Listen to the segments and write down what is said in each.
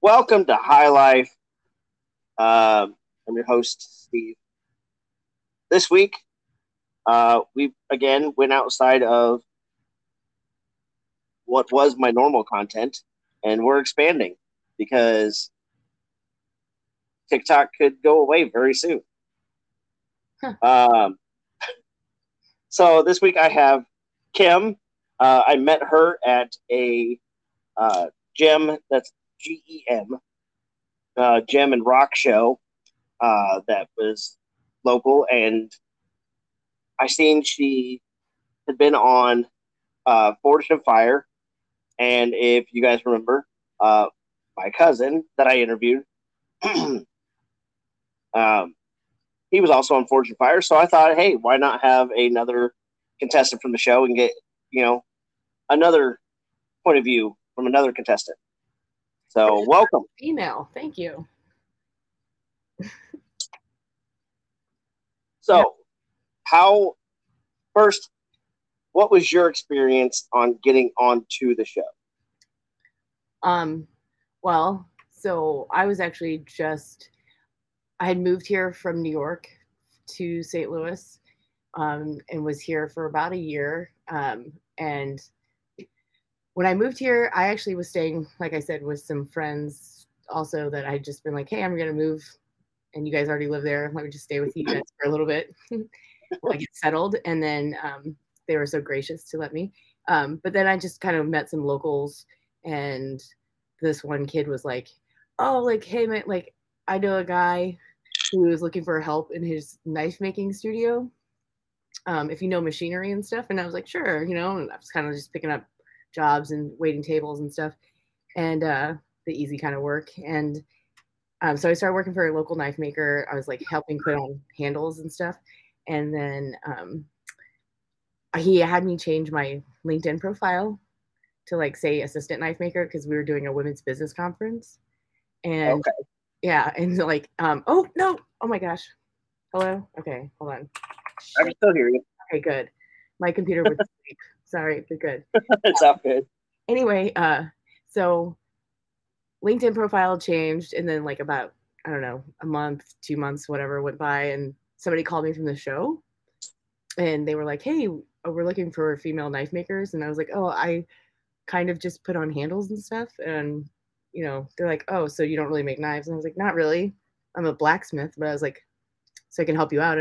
Welcome to High Life. I'm your host, Steve. This week, we again went outside of what was my normal content, and we're expanding because TikTok could go away very soon. Huh. Um, so this week I have Kim. I met her at a gem that's GEM, gem and rock show that was local, and I seen she had been on Forged in Fire, and if you guys remember, my cousin that I interviewed, um, he was also on Forged in Fire. So I thought, hey, why not have another contestant from the show and get another point of view from another contestant. So welcome. Email. Thank you. So how first, what was your experience on getting onto the show? Um, well, so I was actually I had moved here from New York to St. Louis, and was here for about a year. And when I moved here, I actually was staying, like I said, with some friends also that I'd just been like, hey, I'm going to move and you guys already live there. Let me just stay with you guys for a little bit while I get settled. And then they were so gracious to let me. But then I just kind of met some locals, and this one kid was like, oh, like, hey, man, like, I know a guy who is looking for help in his knife making studio. If you know machinery and stuff. And I was like, sure, and I was kind of just picking up jobs and waiting tables and stuff, and the easy kind of work. And so I started working for a local knife maker. I was like helping put on handles and stuff. And then he had me change my LinkedIn profile to like say assistant knife maker because we were doing a women's business conference. And Okay. yeah, and like, oh no, oh my gosh. Hello? Okay, hold on. I can still hear you. Okay, good. My computer would sleep. Sorry, but good. It's all good. Anyway, so LinkedIn profile changed, and then like about, I don't know, a month, 2 months, whatever went by, and somebody called me from the show, and they were like, "Hey, we're looking for female knife makers," and I was like, "Oh, I kind of just put on handles and stuff," and they're like, "Oh, so you don't really make knives?" And I was like, "Not really. I'm a blacksmith," but I was like, "So I can help you out."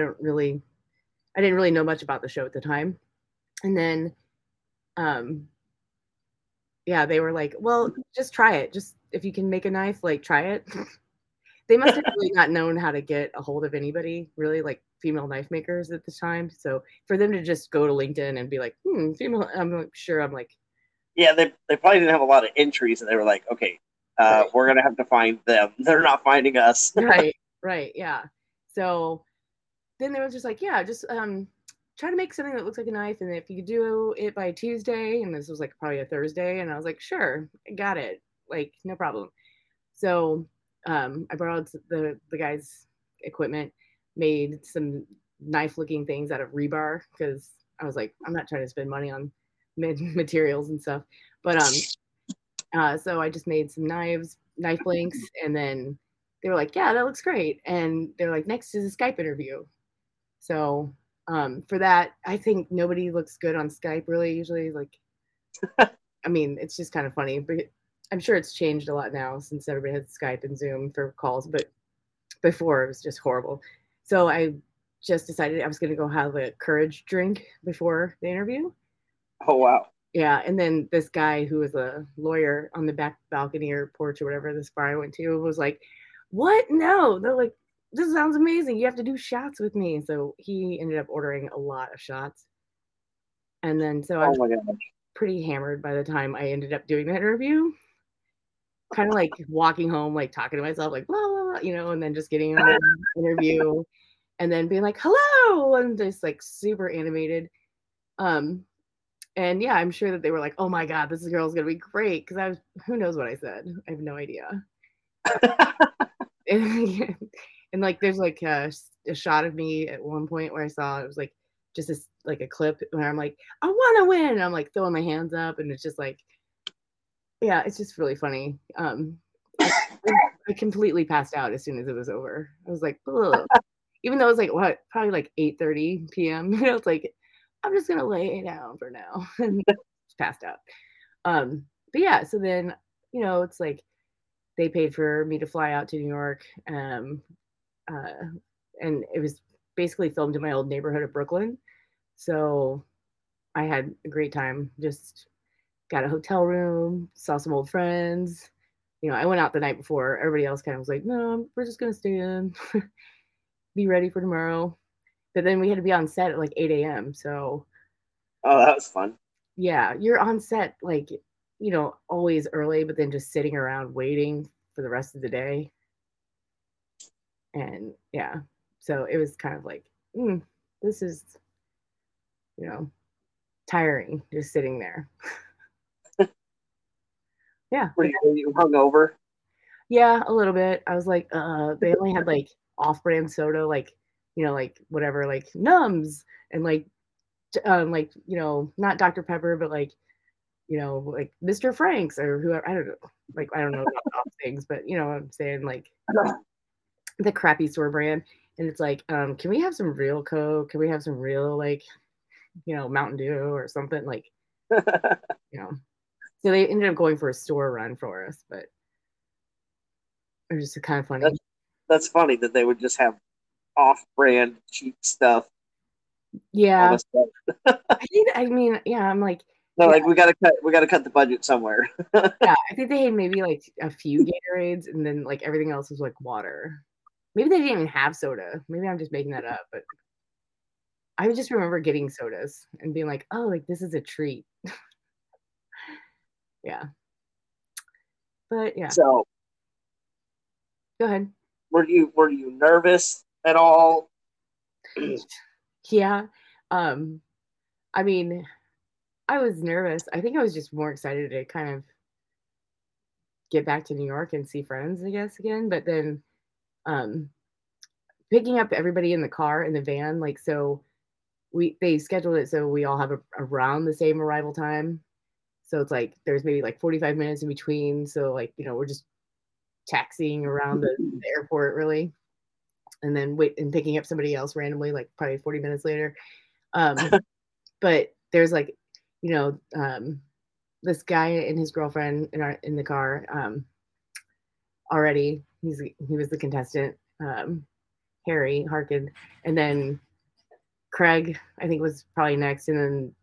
I didn't really know much about the show at the time, and then um yeah, they were like, "Well, just try it. Just if you can make a knife, like try it." They must have really not known how to get a hold of anybody, really, like female knife makers at the time. So for them to just go to LinkedIn and be like, female, I'm like, Yeah, they probably didn't have a lot of entries, and they were like, okay, right, we're gonna have to find them. They're not finding us. right, right, yeah. So then they were just like, yeah, just try to make something that looks like a knife, and if you could do it by Tuesday, and this was like probably a Thursday, and I was like, sure, I got it, like no problem. So I borrowed the guy's equipment, made some knife looking things out of rebar because I was like, I'm not trying to spend money on materials and stuff. But so I just made some knife blanks, and then they were like, yeah, that looks great. And they're like, next is a Skype interview. So for that, I think nobody looks good on Skype really usually. Like, I mean, it's just kind of funny, but I'm sure it's changed a lot now since everybody has Skype and Zoom for calls. But before it was just horrible. So I just decided I was going to go have a courage drink before the interview. Oh wow. Yeah, and then this guy who was a lawyer on the back balcony or porch or whatever this bar I went to was like, "What? No!" They're like, "This sounds amazing. You have to do shots with me." So he ended up ordering a lot of shots, and then so I Oh was my gosh. pretty hammered by the time I ended up doing that interview. Kind of like walking home, like talking to myself, like blah blah blah, and then just getting on the interview, and then being like, "Hello," and just like super animated. Um, and yeah, I'm sure that they were like, "Oh my god, this girl's gonna be great," because who knows what I said? I have no idea. And, and like, there's like a shot of me at one point where I saw it was like just this like a clip where I'm like, "I want to win," and I'm like throwing my hands up, and it's just like, yeah, it's just really funny. I completely passed out as soon as it was over. I was like, ugh. Even though it was like what, probably like 8:30 p.m. It's like, I'm just gonna lay down for now and just passed out. But yeah, so then, it's like they paid for me to fly out to New York. Uh, and it was basically filmed in my old neighborhood of Brooklyn. So I had a great time. Just got a hotel room, saw some old friends. I went out the night before. Everybody else kind of was like, no, we're just gonna stay in, be ready for tomorrow. But then we had to be on set at like 8 a.m. So Oh, that was fun. yeah, you're on set like, always early, but then just sitting around waiting for the rest of the day. And yeah, so it was kind of like, this is, you know, tiring just sitting there. Yeah. Were you hungover? Yeah, a little bit. I was like, they only had like off-brand soda, like, like whatever, like Nums and like, not Dr. Pepper, but like Mr. Frank's or whoever. I don't know. Like, I don't know about things, but you know what I'm saying? Like the crappy store brand. And it's like, can we have some real Coke? Can we have some real, like, Mountain Dew or something? Like, you know. So they ended up going for a store run for us, but it was just kind of funny. That's funny that they would just have off-brand cheap stuff. Yeah. I mean, yeah, I'm like, no, yeah. like we gotta cut the budget somewhere. Yeah, I think they had maybe like a few Gatorades, and then like everything else was like water. Maybe they didn't even have soda. Maybe I'm just making that up, but I just remember getting sodas and being like, "Oh, like this is a treat." Yeah, but yeah. So, Go ahead. Were you nervous at all? Yeah, um, I mean, I was nervous. I think I was just more excited to kind of get back to New York and see friends, I guess, again. But then, um, picking up everybody in the car in the van, like so they scheduled it so we all have around the same arrival time. So it's like there's maybe like 45 minutes in between. So like, we're just taxiing around the airport really. And then wait and picking up somebody else randomly, like probably 40 minutes later. But there's like, this guy and his girlfriend in the car already. He was the contestant, Harry Harkin, and then Craig, I think, was probably next, and then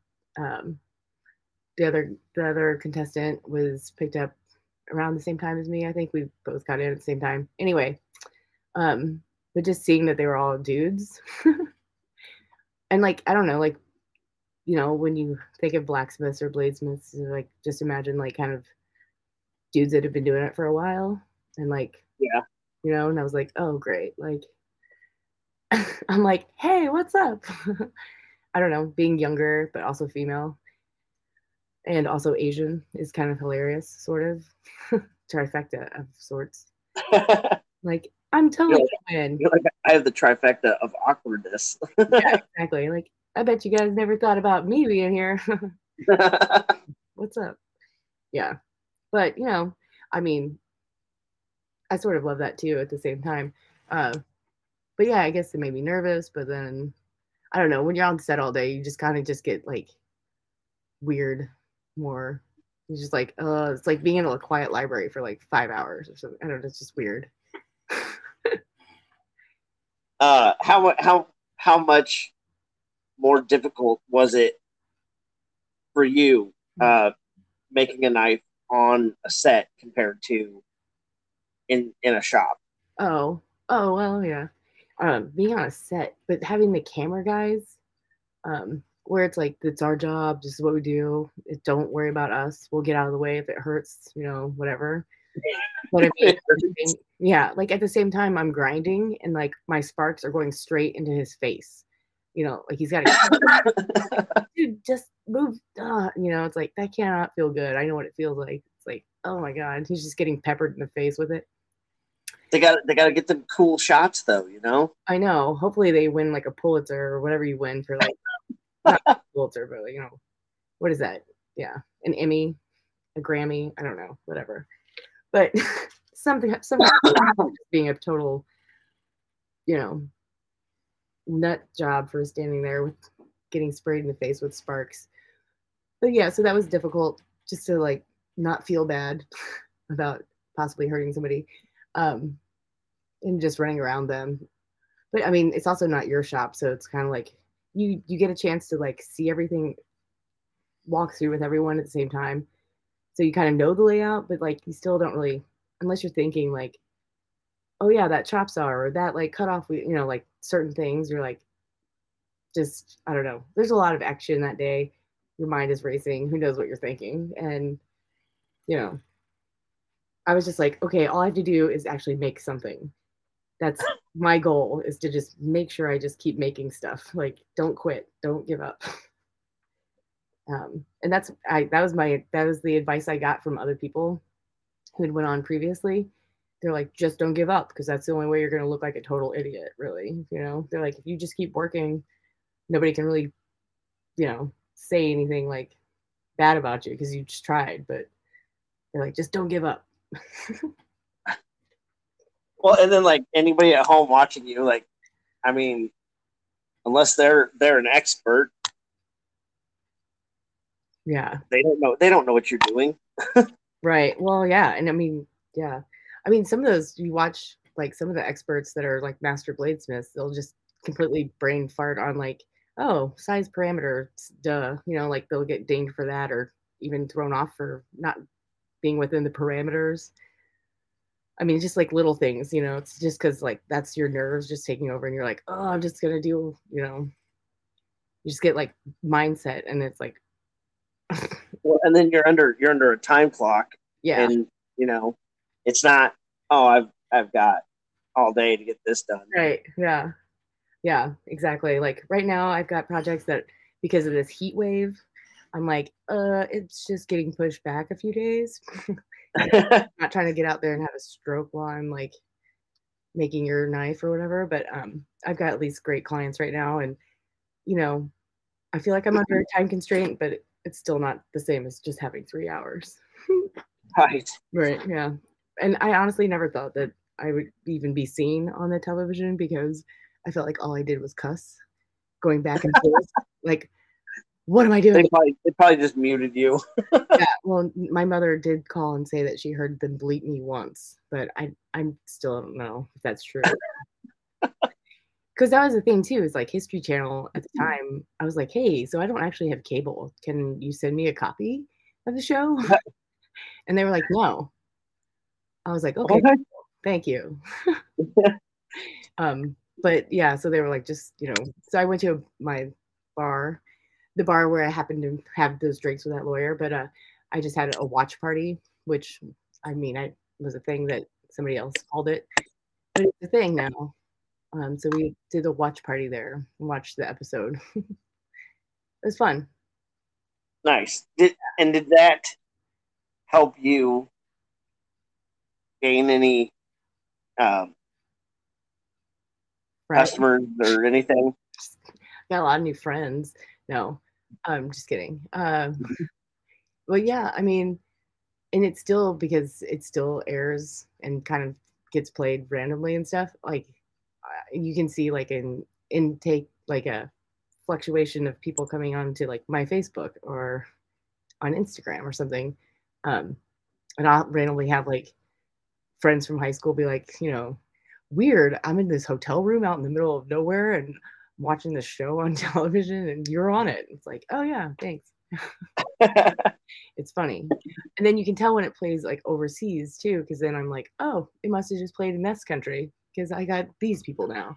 the other contestant was picked up around the same time as me. I think we both got in at the same time. Anyway, but just seeing that they were all dudes, and like I don't know, like when you think of blacksmiths or bladesmiths, like just imagine like kind of dudes that have been doing it for a while, and like Yeah. and I was like, oh great, like I'm like, hey, what's up? I don't know, being younger but also female and also Asian is kind of hilarious, sort of trifecta of sorts. Like, I'm totally in. Like, I have the trifecta of awkwardness. Yeah, exactly. Like, I bet you guys never thought about me being here. What's up? Yeah, but I mean, I sort of love that too at the same time. But yeah, I guess it made me nervous. But then I don't know. When you're on set all day, you just kind of just get like weird. More, it's just like, it's like being in a quiet library for like 5 hours or something. I don't know. It's just weird. How much more difficult was it for you making a knife on a set compared to in a shop? Oh well, yeah. Being on a set, but having the camera guys, where it's like it's our job, this is what we do. Don't worry about us. We'll get out of the way if it hurts, whatever. But I mean, yeah, like at the same time, I'm grinding and like my sparks are going straight into his face. Like he's got to, dude, just move. It's like that cannot feel good. I know what it feels like. It's like, oh my god, he's just getting peppered in the face with it. They got to get them cool shots though, I know. Hopefully they win like a Pulitzer or whatever you win for like not Pulitzer, but what is that? Yeah, an Emmy, a Grammy. I don't know, whatever. But sometimes being a total, you know, nut job for standing there with getting sprayed in the face with sparks. But yeah, so that was difficult just to like not feel bad about possibly hurting somebody, um, and just running around them. But I mean, it's also not your shop, so it's kind of like you get a chance to like see everything, walk through with everyone at the same time. So you kind of know the layout, but like you still don't really, unless you're thinking like, oh yeah, that chop saw or that like cut off, like certain things. You're like, just I don't know. There's a lot of action that day. Your mind is racing. Who knows what you're thinking? And you know, I was just like, okay, all I have to do is actually make something. That's my goal, is to just make sure I just keep making stuff. Like, don't quit, don't give up. And that was the advice I got from other people who had went on previously. They're like, just don't give up, because that's the only way you're going to look like a total idiot, really. They're like, if you just keep working, nobody can really, say anything like bad about you because you just tried. But they're like, just don't give up. Well, and then like anybody at home watching you, like, I mean, unless they're an expert, Yeah, they don't know what you're doing. right. Well, yeah, and I mean, yeah, I mean, some of those you watch, like some of the experts that are like master bladesmiths, they'll just completely brain fart on like, oh, size parameter, duh, like they'll get dinged for that, or even thrown off for not being within the parameters. I mean, just like little things, it's just because like that's your nerves just taking over, and you're like, oh, I'm just gonna do, you just get like mindset, and it's like, Well, and then you're under a time clock, yeah, and it's not. Oh, I've got all day to get this done. right, yeah. Yeah, exactly. Like right now, I've got projects that because of this heat wave, I'm like, it's just getting pushed back a few days. Not trying to get out there and have a stroke while I'm like making your knife or whatever. But I've got at least great clients right now, and you know, I feel like I'm under a time constraint, but it's still not the same as just having 3 hours. Right. Right. Yeah. And I honestly never thought that I would even be seen on the television, because I felt like all I did was cuss, going back and forth. Like, what am I doing? They probably just muted you. Yeah. Well, my mother did call and say that she heard them bleep me once, but I still don't know if that's true. Because that was the thing too, is like History Channel at the time. I was like, hey, so I don't actually have cable. Can you send me a copy of the show? And they were like, no. I was like, okay, cool. Thank you. But yeah, so they were like, just, so I went to my bar, the bar where I happened to have those drinks with that lawyer, but I just had a watch party, which I mean, I was a thing that somebody else called it, but it's a thing now. So we did a watch party there and watched the episode. It was fun. Nice. Did that help you gain any customers or anything? Got a lot of new friends. No, I'm just kidding. Well, yeah, I mean, and it's still, because it still airs and kind of gets played randomly and stuff. Like you can see like an intake, like a fluctuation of people coming on to like my Facebook or on Instagram or something. And I'll randomly have like friends from high school be like, weird, I'm in this hotel room out in the middle of nowhere and watching the show on television and you're on it. It's like, oh yeah, thanks. It's funny. And then you can tell when it plays like overseas too, because then I'm like, oh, it must have just played in this country because I got these people now.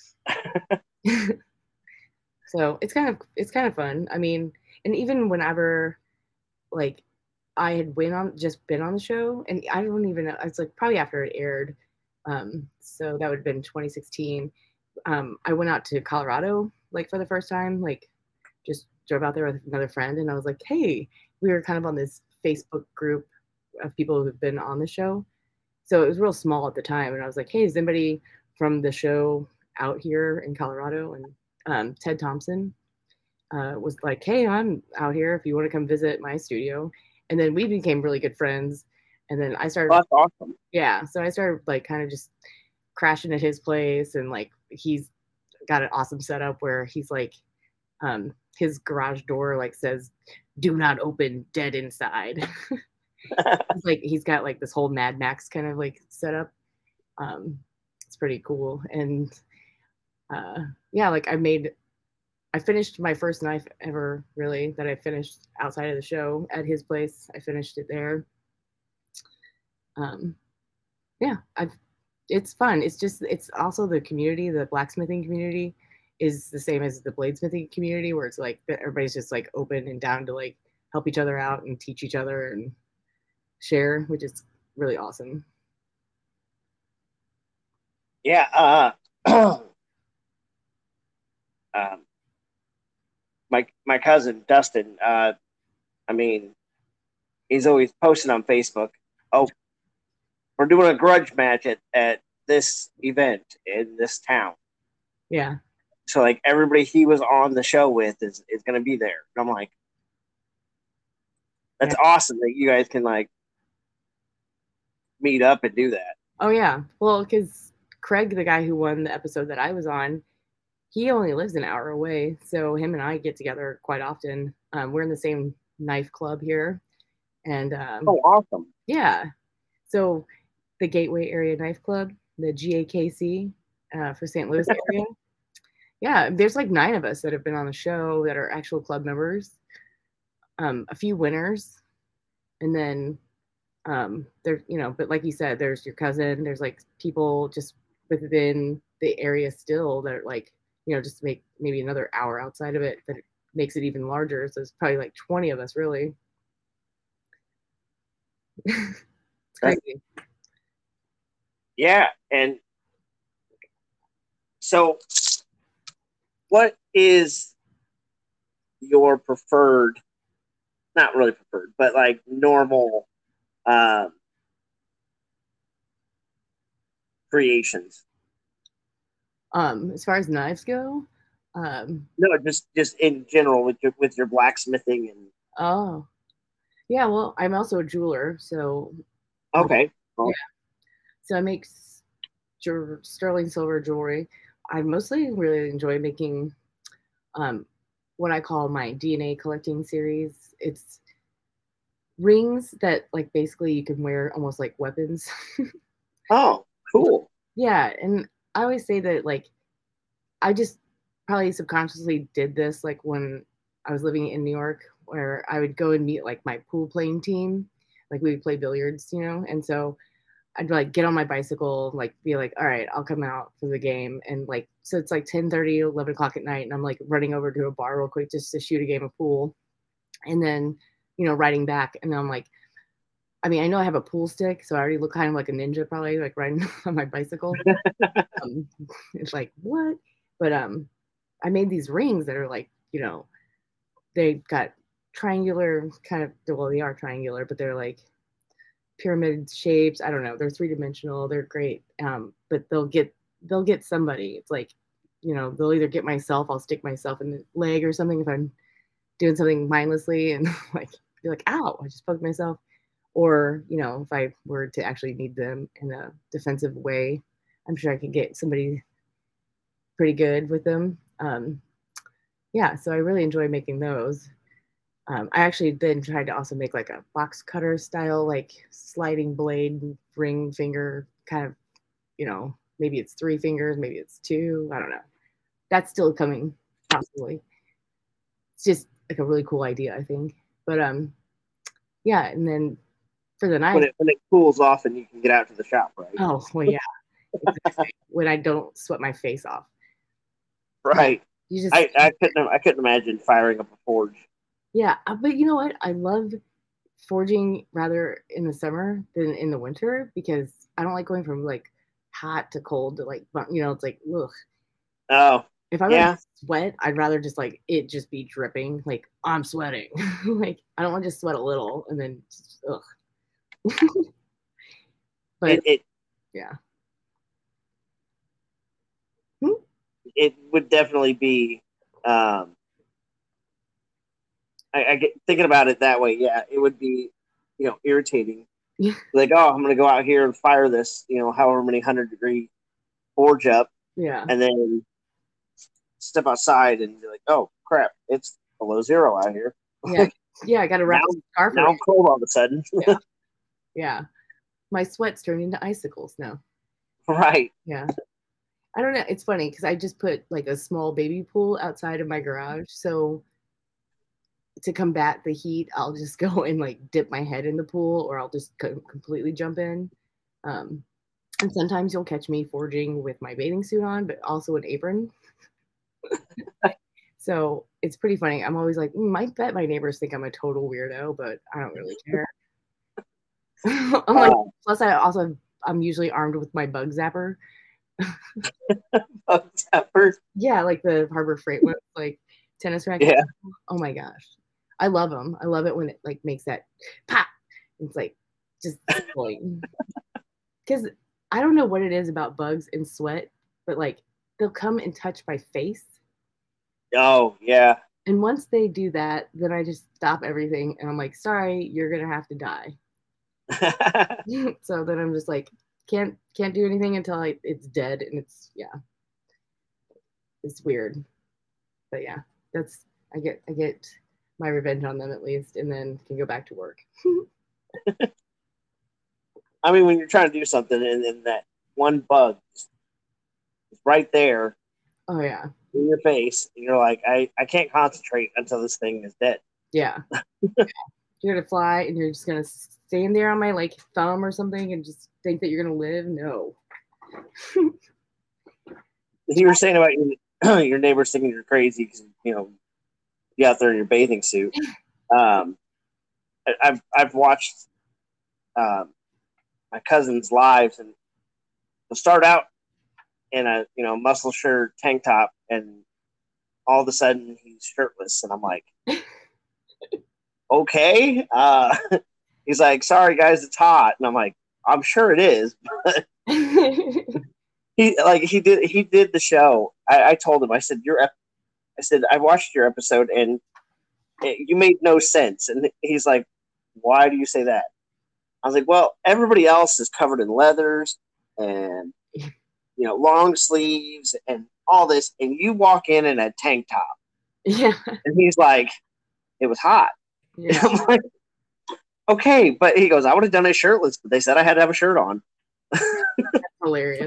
So it's kind of fun. I mean, and even whenever like I had just been on the show, and I don't even know, it's like probably after it aired. So that would have been 2016. I went out to Colorado like for the first time, like just drove out there with another friend, and I was like, hey, we were kind of on this Facebook group of people who've been on the show. So it was real small at the time, and I was like, hey, is anybody from the show out here in Colorado? And Ted Thompson was like, hey, I'm out here if you want to come visit my studio. And then we became really good friends. And then I started, Oh, that's awesome. yeah. So I started like kind of just crashing at his place, and like he's got an awesome setup where he's like, his garage door like says, "Do not open, dead inside." He's like he's got like this whole Mad Max kind of like setup. Um, it's pretty cool, and uh, yeah, like I finished my first knife ever, really, that I finished outside of the show at his place. I finished it there. Um, yeah, I've it's fun. It's just it's also the community, the blacksmithing community is the same as the bladesmithing community, where it's like everybody's just like open and down to like help each other out and teach each other and share, which is really awesome. Yeah. Um, my cousin Dustin. I mean, he's always posting on Facebook. Oh, we're doing a grudge match at this event in this town. Yeah. So like everybody he was on the show with is going to be there. And I'm like, that's Yeah. awesome that you guys can like meet up and do that. Oh yeah. Well, because Craig, the guy who won the episode that I was on, he only lives an hour away, so him and I get together quite often. We're in the same knife club here, and Oh, awesome. yeah. So the Gateway Area Knife Club, the GAKC, for St. Louis area. Yeah, there's like 9 of us that have been on the show that are actual club members. A few winners, and then there, but like you said, there's your cousin. There's like people just within the area still that are like, just make maybe another hour outside of it that makes it even larger. So it's probably like 20 of us, really. It's crazy. Yeah, and so what is your preferred, not really preferred, but like normal um, creations? As far as knives go, um, No, just in general with your blacksmithing and oh yeah, well, I'm also a jeweler, so okay. yeah, Well, so I make sterling silver jewelry. I mostly really enjoy making um, what I call my DNA collecting series. It's rings that like basically you can wear almost like weapons. oh, cool. Yeah, and I always say that like I just probably subconsciously did this like when I was living in New York, where I would go and meet like my pool playing team, like we would play billiards, and so I'd like get on my bicycle, like be like, all right, I'll come out for the game. And like, so it's like 10:30, 11 o'clock at night. And I'm like running over to a bar real quick just to shoot a game of pool. And then, riding back. And I'm like, I mean, I know I have a pool stick, so I already look kind of like a ninja, probably like riding on my bicycle. Um, it's like, what? But I made these rings that are like, they've got triangular kind of, well, they are triangular, but they're like pyramid shapes. I don't know. They're 3-dimensional. They're great. But they'll get somebody. It's like, they'll either get myself. I'll stick myself in the leg or something if I'm doing something mindlessly and like be like, ow, I just poked myself. Or, if I were to actually need them in a defensive way, I'm sure I could get somebody pretty good with them. Yeah, so I really enjoy making those. I actually then tried to also make like a box cutter style, like sliding blade ring finger kind of, maybe it's 3 fingers, maybe it's 2. I don't know. That's still coming, possibly. It's just like a really cool idea, I think. But yeah, and then for the When knife, it cools off and you can get out to the shop, right? oh well, yeah, exactly. When I don't sweat my face off, Right. you just I couldn't imagine firing up a forge. yeah. But you know what? I love forging rather in the summer than in the winter because I don't like going from like hot to cold to like it's like ugh. Oh, If I'm gonna yeah. sweat, I'd rather just like it just be dripping. Like I'm sweating. Like I don't want to just sweat a little and then just, ugh. But It yeah. Hmm? it would definitely be. I get thinking about it that way. Yeah, it would be, irritating Like, oh, I'm gonna go out here and fire this, however many 100-degree forge up, Yeah. and then step outside and be like, oh crap, it's below zero out here. Yeah. Yeah. I got to now, wrap a scarf now around. I'm cold all of a sudden. Yeah. Yeah. My sweat's turning into icicles now. Right. Yeah. I don't know. It's funny because I just put like a small baby pool outside of my garage. So to combat the heat, I'll just go and like dip my head in the pool, or I'll just completely jump in. Um, and sometimes you'll catch me forging with my bathing suit on, but also an apron. So it's pretty funny. I'm always like, I bet my neighbors think I'm a total weirdo, but I don't really care. I'm like, plus I'm usually armed with my bug zapper. Bug zapper. Yeah, like the Harbor Freight ones, like tennis racket. Yeah. Oh my gosh, I love them. I love it when it like makes that pop. It's like just because I don't know what it is about bugs and sweat, but like they'll come and touch my face. Oh yeah. And once they do that, then I just stop everything and I'm like, sorry, you're gonna have to die. So then I'm just like, can't do anything until it's dead, and it's weird. But yeah, that's I get my revenge on them at least, and then can go back to work. I mean, when you're trying to do something and then that one bug is right there Oh yeah. in your face, and you're like, I can't concentrate until this thing is dead. Yeah. You're gonna fly and you're just gonna stand there on my like thumb or something and just think that you're gonna live. No. You were saying about your neighbors thinking you're crazy because you out there in your bathing suit. I've watched my cousin's lives, and they'll start out in a muscle shirt, tank top, and all of a sudden he's shirtless, and I'm like, okay. He's like, sorry guys, it's hot, and I'm like, I'm sure it is. he did the show. I told him, I said, I watched your episode and you made no sense. And he's like, why do you say that? I was like, well, everybody else is covered in leathers and long sleeves and all this, and you walk in a tank top. Yeah. And he's like, it was hot. Yeah. I'm like, okay, but he goes, I would have done it shirtless, but they said I had to have a shirt on. That's hilarious.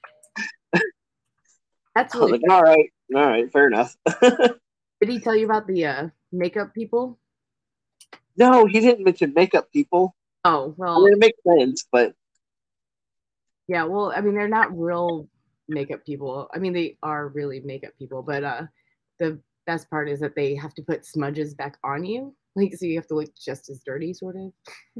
That's really like, all right, fair enough. Did he tell you about the makeup people? No, he didn't mention makeup people. Oh, well. I mean, it makes sense, but yeah, well, I mean, they're not real makeup people. I mean, they are really makeup people, but the best part is that they have to put smudges back on you. Like, so you have to look just as dirty, sort of.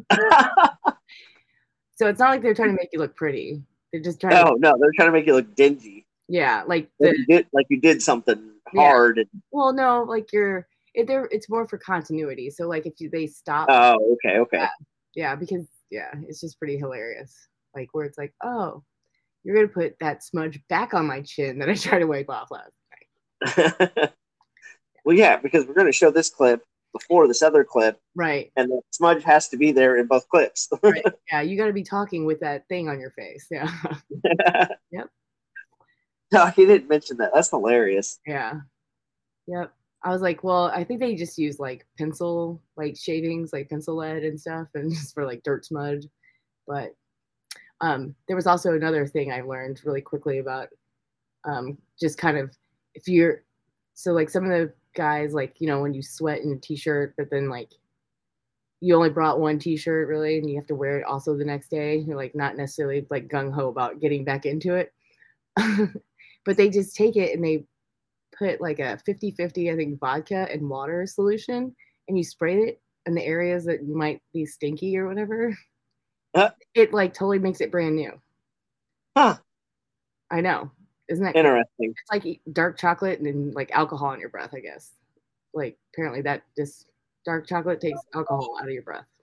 So it's not like they're trying to make you look pretty. They're just trying no, they're trying to make you look dingy. Yeah, like you did something hard. Yeah. Well, no, like it's more for continuity. So like if they stop. Oh, okay. Yeah, because it's just pretty hilarious. Like where it's like, oh, you're gonna put that smudge back on my chin that I tried to wipe off last night. Well, yeah, because we're gonna show this clip before this other clip, right? And the smudge has to be there in both clips. Right. Yeah, you got to be talking with that thing on your face. Yeah. Yep. No, he didn't mention that. That's hilarious. Yeah. Yep. I was like, well, I think they just use like pencil, like shavings, like pencil lead and stuff, and just for like dirt smudge. But there was also another thing I learned really quickly about just kind of like some of the guys, like, when you sweat in a t-shirt, but then like you only brought one t-shirt really, and you have to wear it also the next day. You're like not necessarily like gung-ho about getting back into it. But they just take it and they put like a 50-50, I think, vodka and water solution, and you spray it in the areas that you might be stinky or whatever. It like totally makes it brand new. Huh. I know. Isn't that interesting? It's like dark chocolate and like alcohol in your breath, I guess. Like apparently that just dark chocolate takes alcohol out of your breath.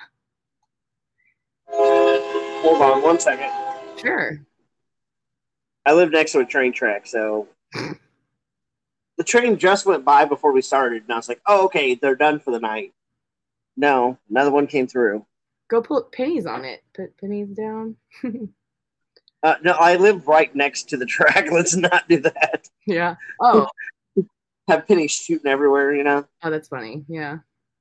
Hold on 1 second. Sure. I live next to a train track, so the train just went by before we started, and I was like, oh, okay, they're done for the night. No, another one came through. Go put pennies on it. Put pennies down. No, I live right next to the track. Let's not do that. Yeah. Oh. Have pennies shooting everywhere, you know. Oh, that's funny. Yeah.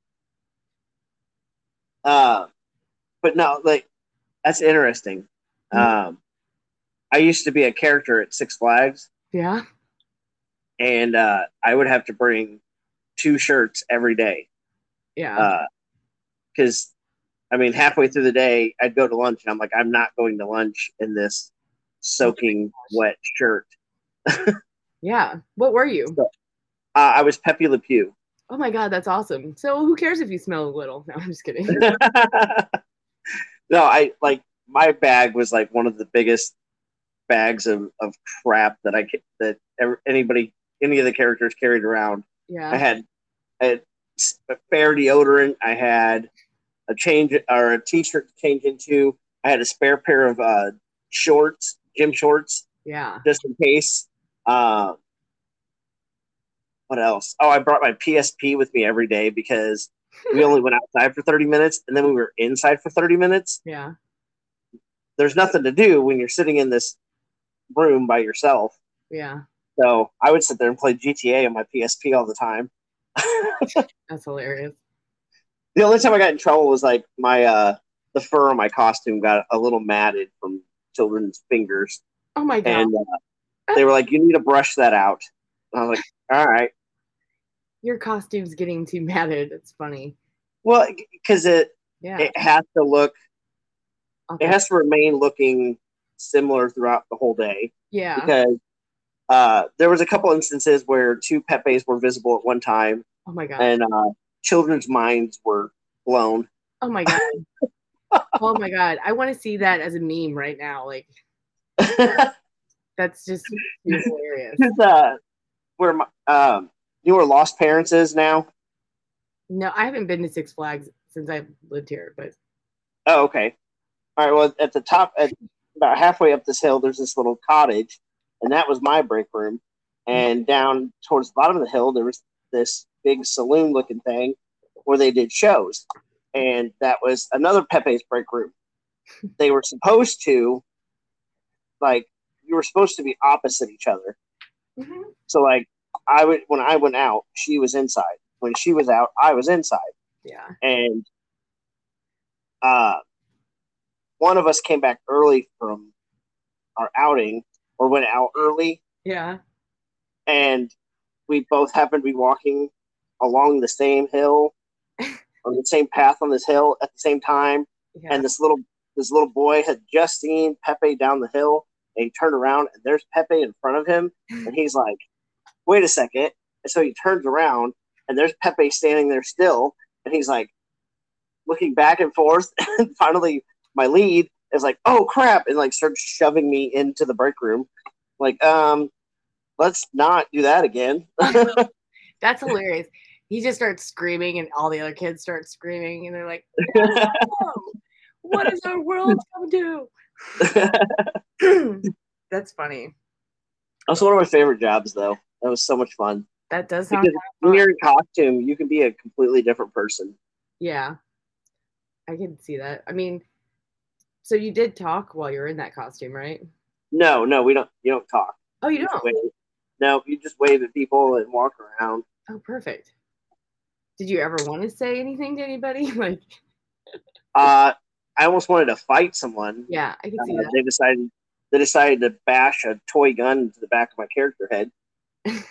Uh, but no, like that's interesting. Mhm. Um, I used to be a character at Six Flags, Yeah. and I would have to bring two shirts every day Yeah. because I mean, halfway through the day, I'd go to lunch, and I'm like, I'm not going to lunch in this Oh my soaking gosh. wet shirt. Yeah. What were you? So, I was Pepe Le Pew. Oh my God, that's awesome. So who cares if you smell a little? No, I'm just kidding. No, I like my bag was like one of the biggest bags of crap that anybody any of the characters carried around. I Yeah. had I had a fair deodorant. I had a change or a t-shirt to change into. I had a spare pair of shorts, gym shorts, Yeah. just in case. Um, what else? Oh, I brought my PSP with me every day because we only went outside for 30 minutes and then we were inside for 30 minutes. Yeah. There's nothing to do when you're sitting in this room by yourself. Yeah. So I would sit there and play GTA on my PSP all the time. That's hilarious. The only time I got in trouble was like my the fur on my costume got a little matted from children's fingers, Oh my God. and they were like, "You need to brush that out." And I was like, "All right." Your costume's getting too matted. It's funny. Well, because Yeah. it has to look, it Authentic. has to remain looking similar throughout the whole day Yeah. because there was a couple instances where two Pepes were visible at one time, Oh my gosh. and children's minds were blown. Oh my God. Oh my God. I want to see that as a meme right now. Like, that's just too hilarious. Where my, you know where Lost Parents is now? No, I haven't been to Six Flags since I've lived here, but Oh, okay. All right. Well, at the top, at about halfway up this hill, there's this little cottage, and that was my break room. And down towards the bottom of the hill, there was this big saloon-looking thing where they did shows, and that was another Pepe's break room. They were supposed to like you were supposed to be opposite each other. Mhm. So like I would when I went out, she was inside. When she was out, I was inside. Yeah. And uh, one of us came back early from our outing or went out early, Yeah. and we both happened to be walking along the same hill or the same path on this hill at the same time. Yeah. And this little boy had just seen Pepe down the hill, and he turned around and there's Pepe in front of him, and he's like, "Wait a second!" And so he turns around and there's Pepe standing there still, and he's like looking back and forth, and finally my lead is like, "Oh crap!" and like starts shoving me into the break room, like, let's not do that again. That's hilarious. He just starts screaming, and all the other kids start screaming, and they're like, "No! What is our world come to?" That's funny. That's one of my favorite jobs, though. That was so much fun That does sound because kind of when fun. you're in costume, you can be a completely different person. Yeah, I can see that. I mean, so you did talk while you were in that costume, right? No, no, we don't. You don't talk. Oh, you You just don't? wave. No, you just wave at people and walk around. Oh, perfect. Did you ever want to say anything to anybody? Like, Uh, I almost wanted to fight someone. yeah, I can see Uh, they decided they decided to bash a toy gun into the back of my character head, that.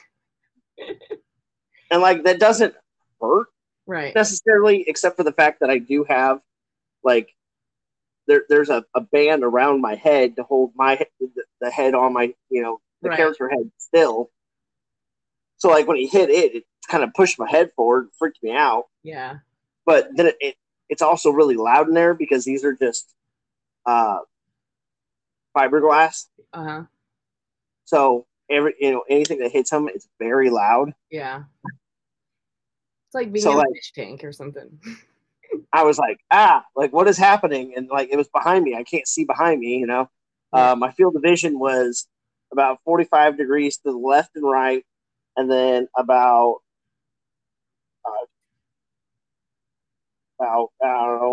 and like that doesn't hurt Right. necessarily, except for the fact that I do have like there's a band around my head to hold the head on my the Right. character head still. So like when he hit it, it kind of pushed my head forward, freaked me out. Yeah. But then it's also really loud in there because these are just uh, fiberglass. Uh-huh. So anything that hits them is very loud. Yeah. It's like being So in a like fish tank or something. I was like, like what is happening? And like it was behind me. I can't see behind me. Yeah. My field of vision was about 45 degrees to the left and right, and then uh, about I don't know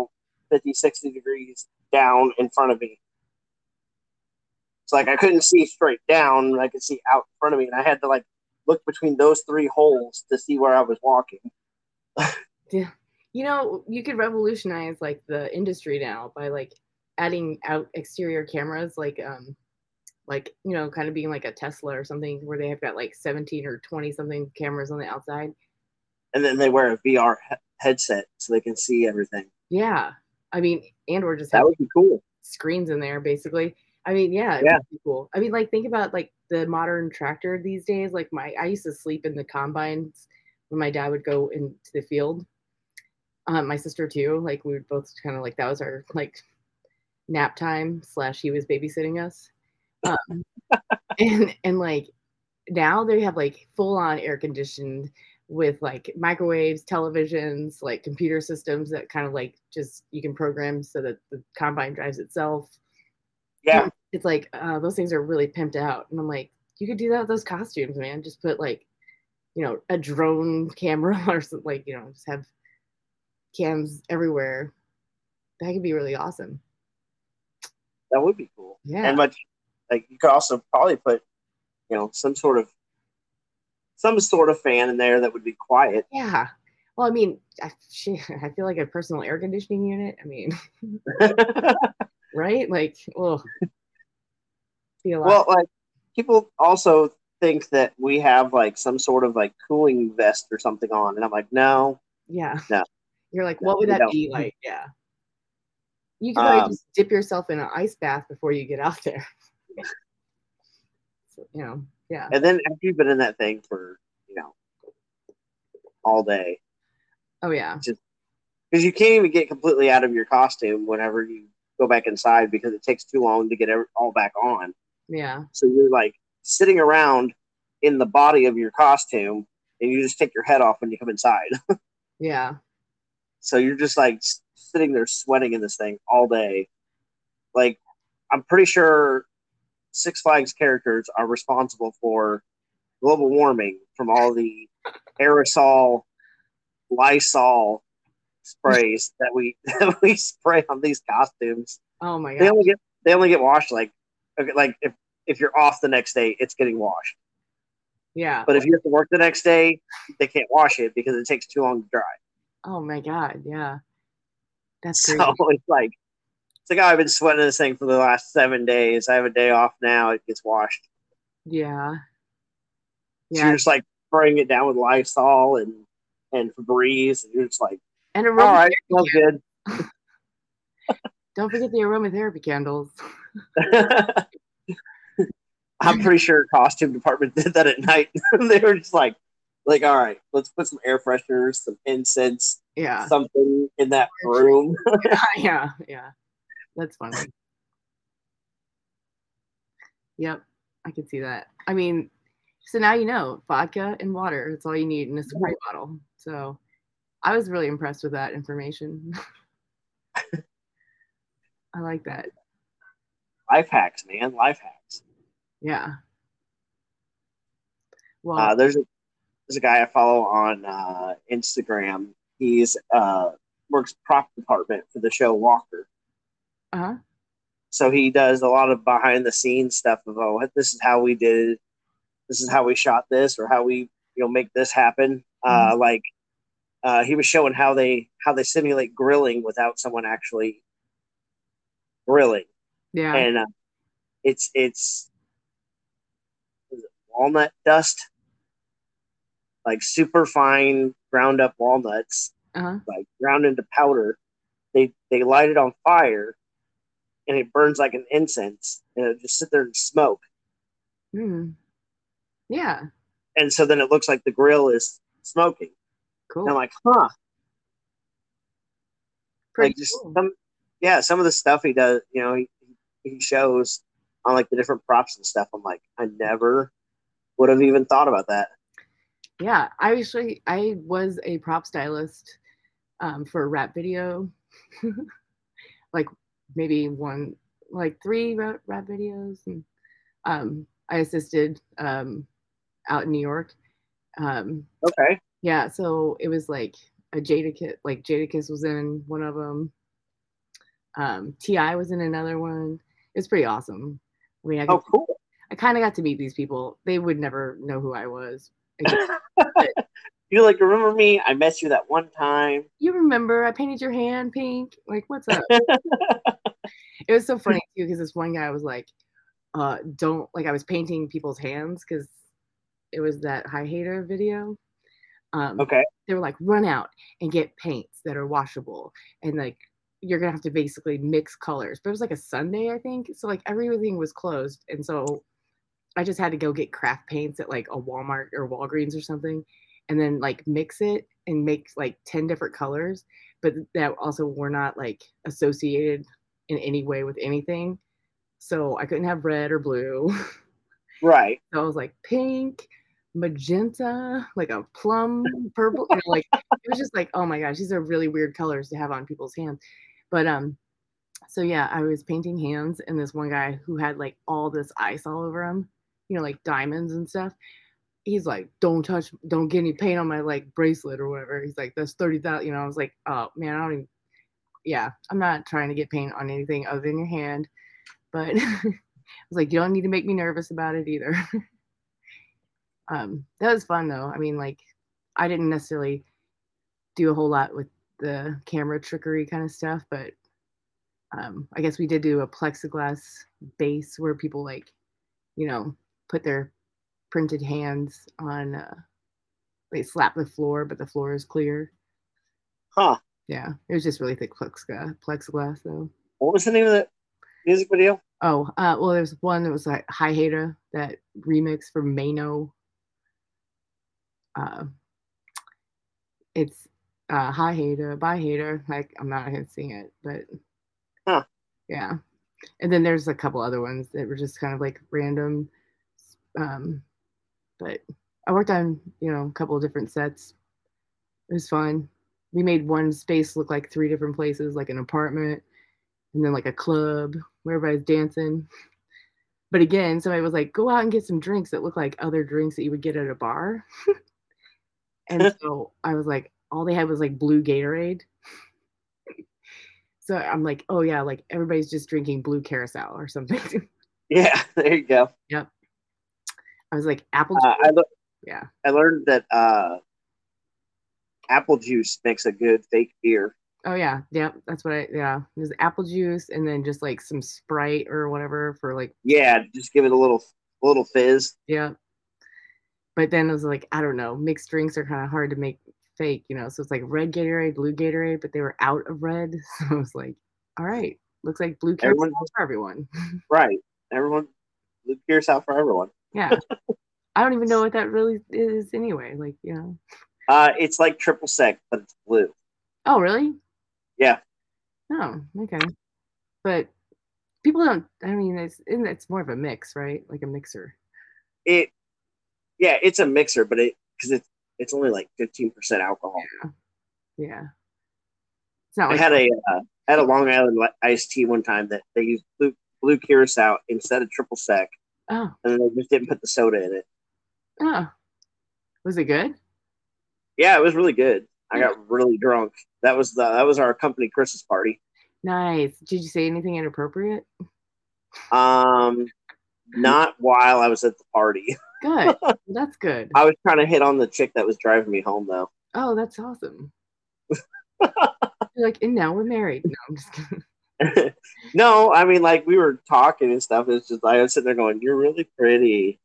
50, 60 degrees down in front of me. It's like I couldn't see straight down, I could see out in front of me, and I had to like look between those three holes to see where I was walking. Yeah. You know, you could revolutionize like the industry now by like adding out exterior cameras, like you know, kind of being like a Tesla or something, where they have got like 17 or 20 something cameras on the outside. And then they wear a VR headset so they can see everything. Yeah, I mean, and or just That have would be cool. screens in there, basically. I mean, yeah, it Yeah. would be cool. I mean, like think about like the modern tractor these days. Like I used to sleep in the combines when my dad would go into the field. My sister too. Like we would both kind of like that was our like nap time slash he was babysitting us. Um, and like now they have like full on air conditioned with like microwaves, televisions, like computer systems that kind of like just you can program so that the combine drives itself. Yeah. It's like those things are really pimped out, and I'm like, you could do that with those costumes, man. Just put like you know a drone camera or something, like you know just have cams everywhere. That could be really awesome. That would be cool. Yeah. And much like you could also probably put, you know, some sort of fan in there that would be quiet. Yeah. Well, I mean, I feel like a personal air conditioning unit. I mean, right? Like, well, Well, like people also think that we have like some sort of like cooling vest or something on, and I'm like, no, yeah. no, You're like, no, what would we that don't. be like? Yeah. You could probably just dip yourself in an ice bath before you get out there. So, you know, yeah. And then after you've been in that thing for, you know, all day, Oh yeah. just because you can't even get completely out of your costume whenever you go back inside because it takes too long to get all back on. Yeah. So you're like sitting around in the body of your costume, and you just take your head off when you come inside. Yeah. So you're just like sitting there sweating in this thing all day. Like, I'm pretty sure Six Flags characters are responsible for global warming from all the aerosol, Lysol sprays that we spray on these costumes. Oh my They god. only get washed like if you're off the next day, it's getting washed. Yeah. But if you have to work the next day, they can't wash it because it takes too long to dry. Oh my god. Yeah. That's So crazy. it's like, oh, I've been sweating this thing for the last 7 days. I have a day off now. It gets washed. Yeah. So Yeah. you're just like spraying it down with Lysol and Febreze, and you're just like, And all right, smells good. Don't forget the aromatherapy candles. I'm pretty sure costume department did that at night. They were just like, all right, let's put some air fresheners, some incense, Yeah. something in that room. Yeah. Yeah. That's funny. Yep. I could see that. I mean, so now you know vodka and water. That's all you need in a spray bottle. So I was really impressed with that information. I like that. Life hacks, man. Life hacks. Yeah. Well, There's a guy I follow on Instagram. He's works prop department for the show Walker. uh-huh. So he does a lot of behind the scenes stuff of, oh, this is how we did it. This is how we shot this, or how we make this happen. He was showing how they simulate grilling without someone actually grilling. Yeah. And it's walnut dust, like super fine ground up walnuts, Uh-huh. like ground into powder. They light it on fire, and it burns like an incense, and it just sit there and smoke. Hmm. Yeah. And so then it looks like the grill is smoking. Cool. And I'm like, huh. Pretty like just cool. some of the stuff he does, he shows on like the different props and stuff. I'm like, I never would have even thought about that. Yeah, I was a prop stylist for a rap video, like maybe three rap videos, and I assisted out in New York. Okay. Yeah, so it was like a Jadakiss, like Jadakiss was in one of them. Ti was in another one. It's pretty awesome. I mean, Oh, cool. I kind of got to meet these people. They would never know who I was. I guess. But You're like, remember me? I met you that one time. you remember I painted your hand pink? Like, what's up? It was so funny too because this one guy was like, don't like I was painting people's hands because it was that High Hater video. Okay. They were like, run out and get paints that are washable, and like you're gonna have to basically mix colors. But it was like a Sunday, I think, so like everything was closed, and so I just had to go get craft paints at like a Walmart or Walgreens or something, and then like mix it and make like 10 different colors, but that also were not like associated in any way with anything. So I couldn't have red or blue. Right. So I was like pink, magenta, like a plum purple, like it was just like, oh my gosh, these are really weird colors to have on people's hands. But so yeah, I was painting hands, and this one guy who had like all this ice all over him, like diamonds and stuff. He's like, don't get any paint on my like bracelet or whatever. He's like, that's 30,000. I was like, oh man, I don't even. Yeah, I'm not trying to get paint on anything other than your hand. But I was like, you don't need to make me nervous about it either. That was fun though. I mean, like, I didn't necessarily do a whole lot with the camera trickery kind of stuff, but I guess we did do a plexiglass base where people like, put their printed hands on, they slap the floor, but the floor is clear. Huh. Yeah, it was just really thick plexiglass though. What was the name of the music video? Oh, well, there's one that was like High Hater, that remix from Mano. Uh, it's High Hater, Bye Hater. Like, I'm not gonna sing it, but Huh. yeah. And then there's a couple other ones that were just kind of like random. But I worked on, a couple of different sets. It was fun. We made one space look like three different places, like an apartment, and then like a club where everybody's dancing. But again, somebody was like, go out and get some drinks that look like other drinks that you would get at a bar. And so I was like, all they had was like blue Gatorade. So I'm like, oh yeah, like everybody's just drinking blue Carousel or something. Yeah, there you go. Yep. I was like, apple juice. Yeah. I learned that apple juice makes a good fake beer. Oh yeah, yep. That's what yeah. There's apple juice and then just like some Sprite or whatever for like. Yeah, just give it a little fizz. Yeah. But then it was like, I don't know, mixed drinks are kind of hard to make fake, so it's like red Gatorade, blue Gatorade, but they were out of red. So I was like, all right, looks like blue Carousel for everyone. Right. Everyone, blue Carousel for everyone. Yeah. I don't even know what that really is anyway. Like, it's like triple sec, but it's blue. Oh, really? Yeah. Oh, okay. But people don't. I mean, it's more of a mix, right? Like a mixer. Yeah, it's a mixer, but because it's only like 15% alcohol. Yeah. It's not like I had a Long Island iced tea one time that they used blue Curacao instead of triple sec. Oh. And then they just didn't put the soda in it. Oh. Was it good? Yeah, it was really good. I got really drunk. That was our company Christmas party. Nice. Did you say anything inappropriate? Not while I was at the party. Good. That's good. I was trying to hit on the chick that was driving me home, though. Oh, that's awesome. You're like, and now we're married. No, I'm just kidding. No, I mean, like, we were talking and stuff. It's just, I was sitting there going, you're really pretty.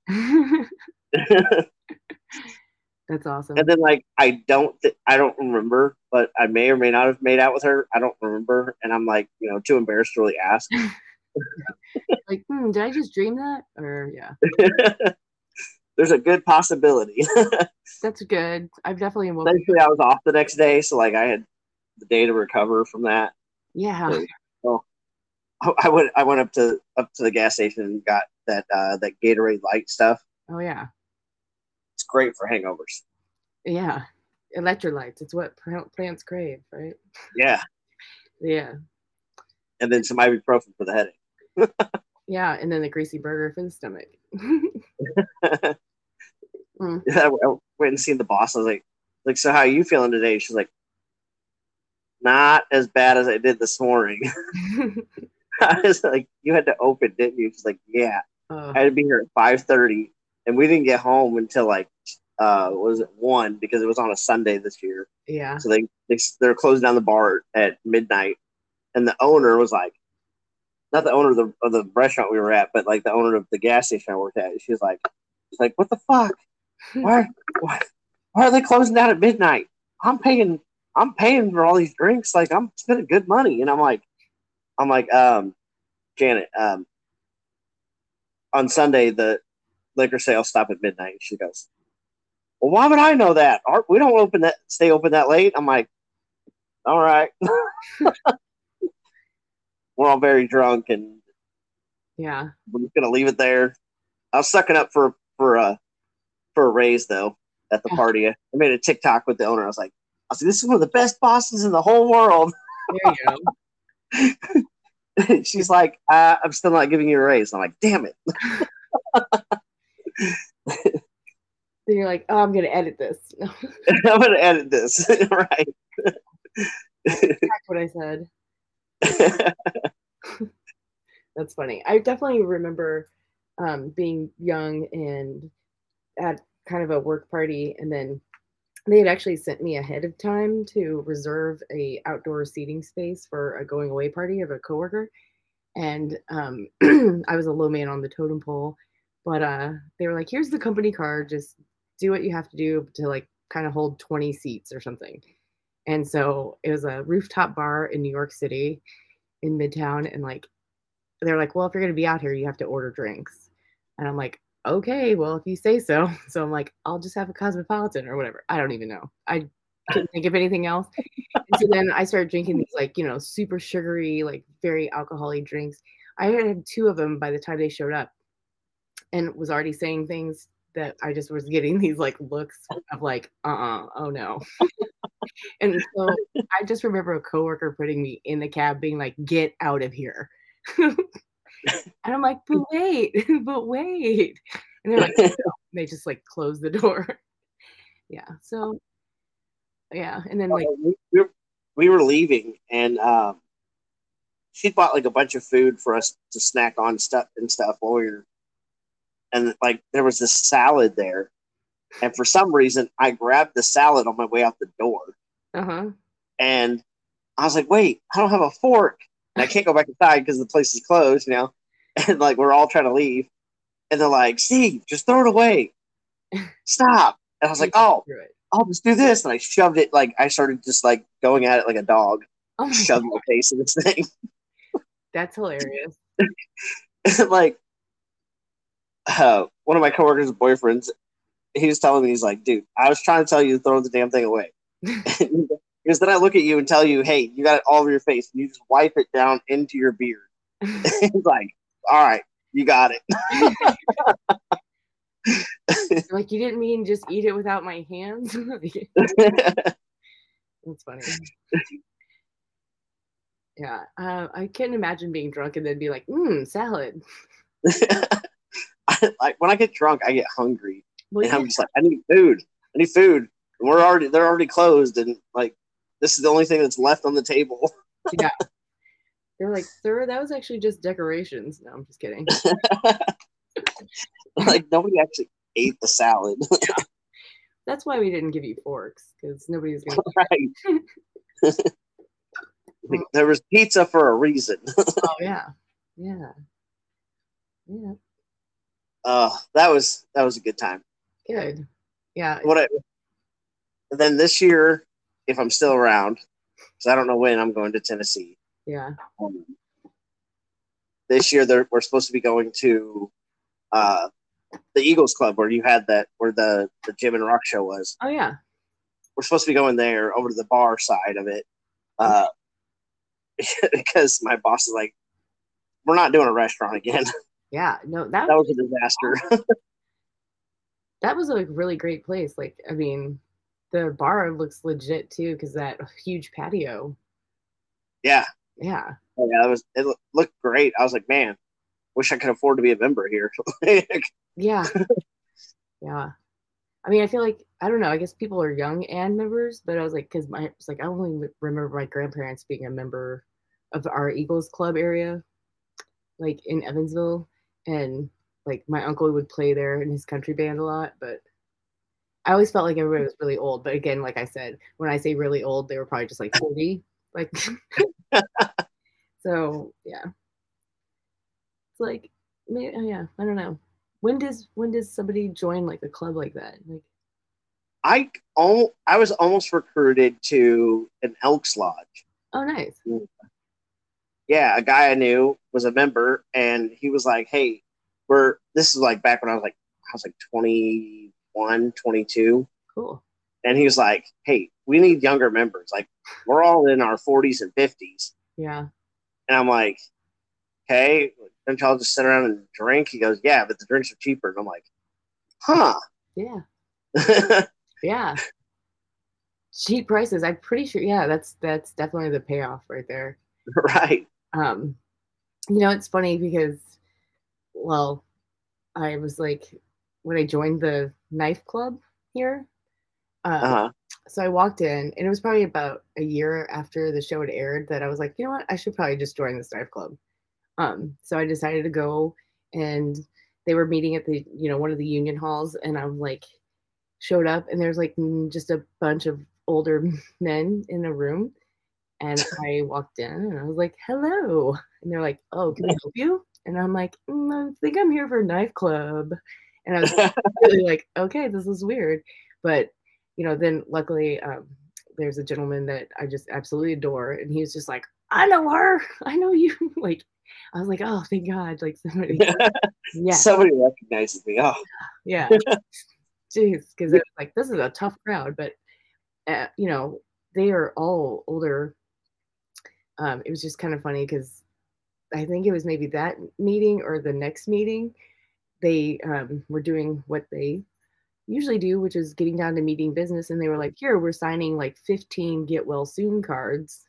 That's awesome. And then, like, I don't remember, but I may or may not have made out with her. I don't remember. And I'm like, too embarrassed to really ask. Like, did I just dream that? Or, yeah. There's a good possibility. That's good. I've definitely Thankfully, I was off the next day, so like I had the day to recover from that. Yeah. So I went up to the gas station and got that Gatorade Light stuff. Oh yeah. It's great for hangovers. Yeah. Electrolytes. It's what plants crave, right? Yeah. Yeah. And then some ibuprofen for the headache. Yeah, and then the greasy burger for the stomach. Yeah, I went and seen the boss. I was like, so how are you feeling today? She's like, not as bad as I did this morning. I was like, you had to open, didn't you? She's like, yeah. I had to be here at 5:30, and we didn't get home until like was it 1 because it was on a Sunday this year. Yeah. So they're closing down the bar at midnight, and the owner was like, not the owner of the restaurant we were at, but like the owner of the gas station I worked at. She's like, what the fuck? Why are they closing down at midnight? I'm paying for all these drinks. Like I'm spending good money, and I'm like, Janet, on Sunday the liquor sales stop at midnight. She goes, well, why would I know that? We don't stay open that late. I'm like, all right. We're all very drunk, and yeah, we're just gonna leave it there. I was sucking up for a raise though at the party. I made a TikTok with the owner. I was like, this is one of the best bosses in the whole world. There you go. She's like, I'm still not giving you a raise. I'm like, damn it. Then you're like, oh, I'm gonna edit this. I'm gonna edit this. Right. That's what I said. That's funny. I definitely remember being young and at kind of a work party, and then they had actually sent me ahead of time to reserve a outdoor seating space for a going away party of a coworker. And I was a low man on the totem pole, but they were like, here's the company card, just do what you have to do to like kind of hold 20 seats or something. And so it was a rooftop bar in New York City in Midtown, and like they're like, well, if you're going to be out here, you have to order drinks. And I'm like, okay, well, if you say so. So I'm like, I'll just have a Cosmopolitan or whatever. I don't even know. I couldn't think of anything else. And so then I started drinking these like, super sugary, like very alcoholic drinks. I had 2 of them by the time they showed up, and was already saying things that I just was getting these like looks of like, oh no. And so I just remember a coworker putting me in the cab being like, get out of here. And I'm like, but wait. And they're like, no. They just like close the door. Yeah. So yeah. And then like we were leaving, and she bought like a bunch of food for us to snack on stuff while we were, and like there was this salad there, and for some reason I grabbed the salad on my way out the door. And I was like, wait, I don't have a fork, and I can't go back inside because the place is closed, and like we're all trying to leave, and they're like, Steve, just throw it away, stop. And I was like, oh, I'll just do this, and I shoved it, like I started just like going at it like a dog, shoving my face in this thing. That's hilarious. Like one of my coworkers' boyfriends, he was telling me, he's like, dude, I was trying to tell you to throw the damn thing away. Because then I look at you and tell you, hey, you got it all over your face, and you just wipe it down into your beard. He's like, all right, you got it. Like, you didn't mean just eat it without my hands? That's funny. Yeah, I can't imagine being drunk and then be like, salad. Like when I get drunk, I get hungry, well, and I'm just like, I need food. And they're already closed, and like this is the only thing that's left on the table. Yeah, they're like, sir, that was actually just decorations. No, I'm just kidding. Like nobody actually ate the salad. Yeah. That's why we didn't give you forks, because nobody's gonna. Right. There was pizza for a reason. Oh yeah. That was a good time. Good. Yeah. Then this year, if I'm still around, because I don't know when I'm going to Tennessee. Yeah. This year we're supposed to be going to the Eagles Club where the Jim and Rock show was. Oh yeah. We're supposed to be going there over to the bar side of it. Because my boss is like, we're not doing a restaurant again. Yeah, no, that was a disaster. That was a really great place. Like, I mean, the bar looks legit too, because that huge patio. Yeah. Yeah. It looked great. I was like, man, wish I could afford to be a member here. Yeah. Yeah. I mean, I feel like I don't know. I guess people are young and members, but I was like, because my it's like I only remember my grandparents being a member of our Eagles club area, like in Evansville, and like my uncle would play there in his country band a lot. But I always felt like everybody was really old. But again, like I said, when I say really old, they were probably just like 40. Like, so yeah, it's like, yeah, I don't know. When does somebody join like a club like that? Like, I was almost recruited to an Elks Lodge. oh, nice. Yeah, a guy I knew was a member, and he was like, "Hey, we're this is like back when I was like 21, 22, Cool. and he was like, "Hey, we need younger members. Like, we're all in our 40s and 50s." Yeah. And I'm like, "Okay, don't y'all just sit around and drink?" He goes, "Yeah, but the drinks are cheaper." And I'm like, "Huh." Yeah. Yeah. Cheap prices. I'm pretty sure. Yeah, that's definitely the payoff right there. Right. Um, it's funny because, well, I was like when I joined the knife club here. Um, Uh-huh. so I walked in, and it was probably about a year after the show had aired that I was like, you know what, I should probably just join this knife club. So I decided to go, and they were meeting at the one of the union halls, and I'm like showed up, and there's like just a bunch of older men in a room. And I walked in and I was like, hello. And they're like, oh, can I help you? And I'm like, I think I'm here for a knife club. And I was really like, okay, this is weird. But, then luckily there's a gentleman that I just absolutely adore. And he was just like, I know her. I know you. Like, I was like, oh, thank God. Like, somebody, yeah, Somebody recognizes me. Oh, yeah. Jeez. Because it was like, this is a tough crowd. But, uh, you know, they are all older. It was just kind of funny because I think it was maybe that meeting or the next meeting. They were doing what they usually do, which is getting down to meeting business. And they were like, here, we're signing like 15 get well soon cards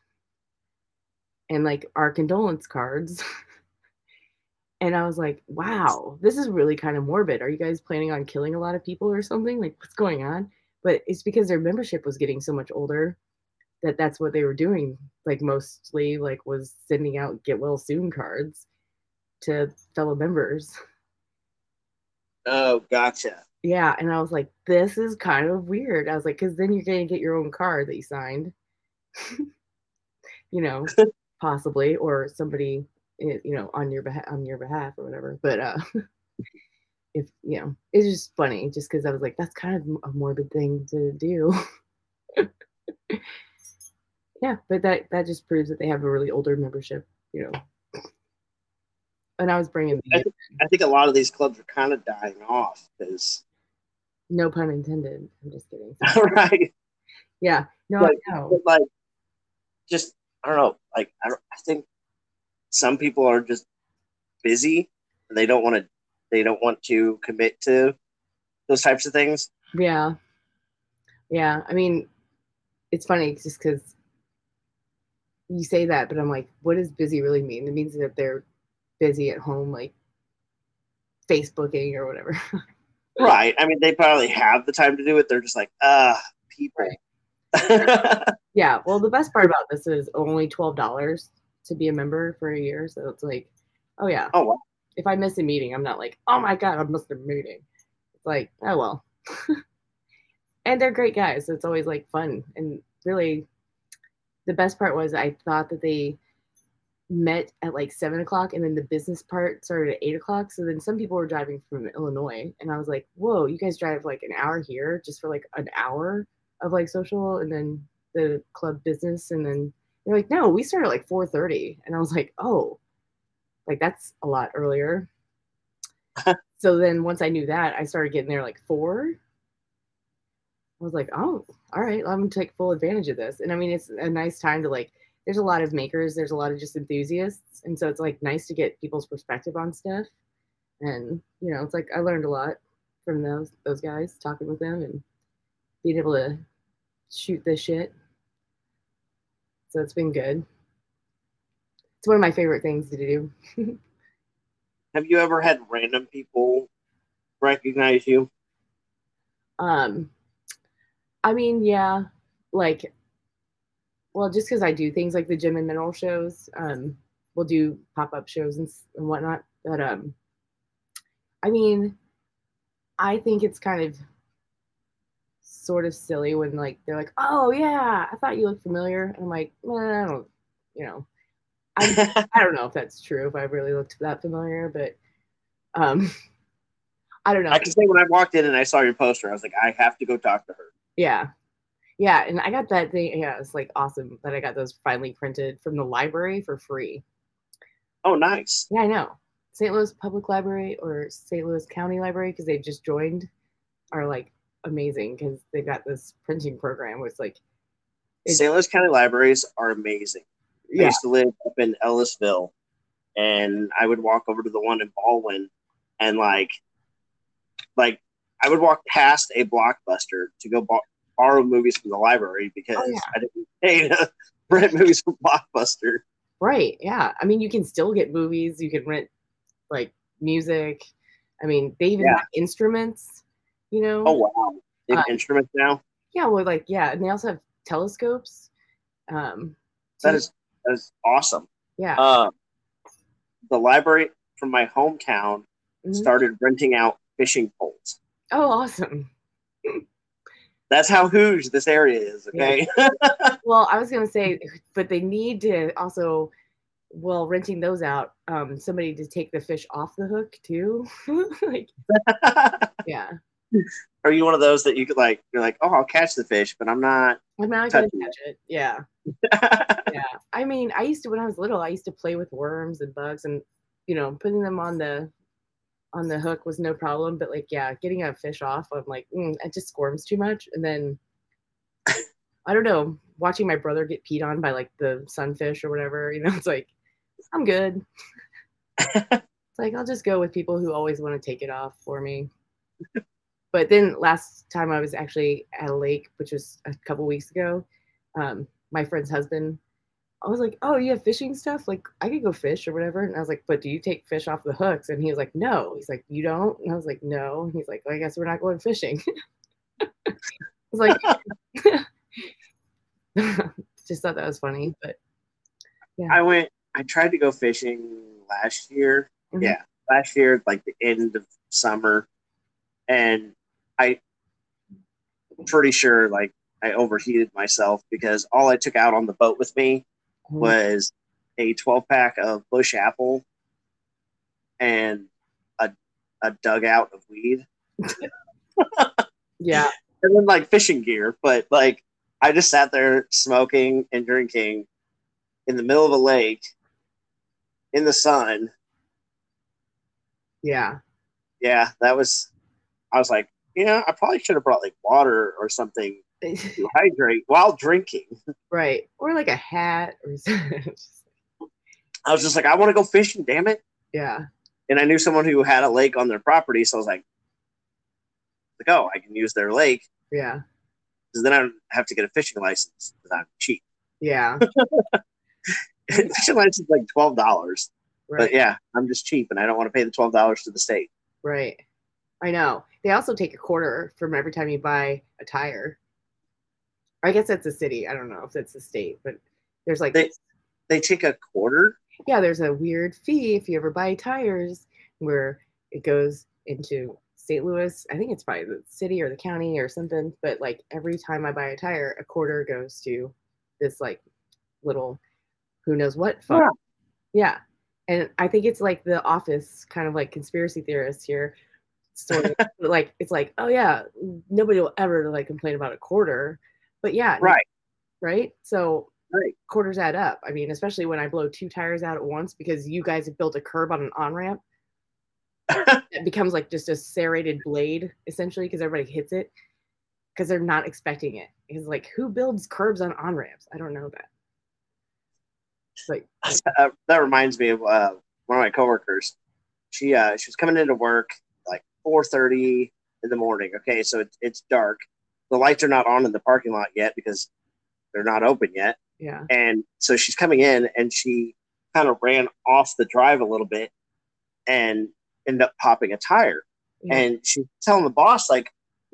and like our condolence cards. And I was like, wow, this is really kind of morbid. Are you guys planning on killing a lot of people or something? Like, what's going on? But it's because their membership was getting so much older that that's what they were doing. Like, mostly, like, was sending out get well soon cards to fellow members. oh, gotcha. Yeah, and I was like, this is kind of weird. I was like, because then you're going to get your own card that you signed, you know, possibly, or somebody, on your behalf or whatever. But if it's just funny, just because I was like, that's kind of a morbid thing to do. Yeah, but that just proves that they have a really older membership, you know. And I was bringing the I think a lot of these clubs are kind of dying off because, no pun intended. I'm just kidding. right? Yeah, no, I Like, know. but like, just I don't know. Like, I think some people are just busy and they don't want to commit to those types of things. Yeah, yeah. I mean, it's funny just because you say that, but I'm like, what does busy really mean? It means that they're busy at home, like Facebooking or whatever. Right. I mean, they probably have the time to do it. They're just like, people. Right. Yeah. Well, the best part about this is only $12 to be a member for a year. So it's like, oh yeah. Oh, wow. If I miss a meeting, I'm not like, oh my God, I missed a meeting. It's like, oh well. And they're great guys. So it's always like fun. And really the best part was I thought that they met at like 7 o'clock, and then the business part started at 8 o'clock. So then some people were driving from Illinois, and I was like, whoa, you guys drive like an hour here just for like an hour of like social and then the club business. And then they're like, no, we started at like 4:30. And I was like, oh, like that's a lot earlier. So then once I knew that, I started getting there like 4. I was like, oh, all right, I'm gonna take full advantage of this. And I mean, it's a nice time to like, there's a lot of makers, there's a lot of just enthusiasts. And so it's like nice to get people's perspective on stuff. And, it's like I learned a lot from those guys, talking with them and being able to shoot this shit. So it's been good. It's one of my favorite things to do. Have you ever had random people recognize you? Um, I mean, yeah, like, well, just because I do things like the gym and mineral shows, we'll do pop up shows and whatnot. But I mean, I think it's kind of sort of silly when like they're like, "Oh yeah, I thought you looked familiar," and I'm like, I don't, you know, I don't know if that's true if I really looked that familiar, but um, I don't know. I can say when I walked in and I saw your poster, I was like, I have to go talk to her. Yeah, yeah, and I got that thing. Yeah, it's like awesome that I got those finally printed from the library for free. Oh, nice. Yeah, I know. St. Louis Public Library or St. Louis County Library because they just joined are like amazing because they've got this printing program where it's like it, St. Louis County libraries are amazing. I yeah. used to live up in Ellisville, and I would walk over to the one in Baldwin, and like I would walk past a Blockbuster to go borrow movies from the library because Oh yeah. I didn't pay to rent movies from Blockbuster. Right. Yeah. I mean, you can still get movies. You can rent like music. I mean, they even Yeah. have instruments. You Oh know. wow, they have instruments now. Yeah. Well, like yeah, and they also have telescopes. Um, That too. is awesome. Yeah. Uh, the library from my hometown Mhm. started renting out fishing poles. Oh, awesome. That's how huge this area is. Yeah. Okay. Well, I was gonna say, but they need to also, well, renting those out, somebody to take the fish off the hook too. Like, yeah, Are you one of those that you could like? You're like, oh, I'll catch the fish, but I'm not I'm not gonna touching catch it. Yeah, it. yeah. I mean, I used to when I was little, I used to play with worms and bugs, and putting them on the hook was no problem. But like, yeah, getting a fish off, I'm like, it just squirms too much. And then I don't know, watching my brother get peed on by like the sunfish or whatever, it's like I'm good. It's like I'll just go with people who always want to take it off for me. But then last time I was actually at a lake, which was a couple weeks ago, my friend's husband, I was like, "Oh, you have fishing stuff? Like I could go fish or whatever." And I was like, "But do you take fish off the hooks?" And he was like, "No." He's like, "You don't?" And I was like, "No." And he's like, well, "I guess we're not going fishing." I was like, just thought that was funny, but yeah. I tried to go fishing last year. Mhm. Yeah, last year, like the end of summer, and I pretty sure like I overheated myself because all I took out on the boat with me Mhm. was a 12 pack of Bush Apple and a, a dugout of weed Yeah. and then like fishing gear. But like I just sat there smoking and drinking in the middle of a lake in the sun. Yeah. Yeah, that was, I was like, yeah, I probably should have brought like water or something to hydrate while drinking. Right. Or like a hat or I was just like, I want to go fishing, damn it. yeah. And I knew someone who had a lake on their property. So I was like, oh, I can use their lake Yeah. because then I don't have to get a fishing license because I'm cheap. Yeah. Fishing license is like $12. But Right. yeah, I'm just cheap and I don't want to pay the $12 to the state. Right. I know. They also take a quarter from every time you buy a tire. I guess that's a city. I don't know if that's a state, but there's like They they take a quarter. yeah, there's a weird fee if you ever buy tires where it goes into St. Louis. I think it's by the city or the county or something, but like every time I buy a tire, a quarter goes to this like little who knows what fund. Yeah. Yeah. And I think it's like the office kind of like conspiracy theorists here sort of like it's like, oh yeah, nobody will ever like complain about a quarter. But yeah, Right. right? So Right. quarters add up. I mean, especially when I blow two tires out at once because you guys have built a curb on an on-ramp. It becomes like just a serrated blade essentially because everybody hits it because they're not expecting it. It's like who builds curbs on on-ramps? I don't know that. Like That reminds me of one of my coworkers. She was coming into work like 4:30 in the morning. Okay, so it's dark. The lights are not on in the parking lot yet because they're not open yet. yeah. And so she's coming in and she kind of ran off the drive a little bit and ended up popping a tire. Yeah. And she's telling the boss, like,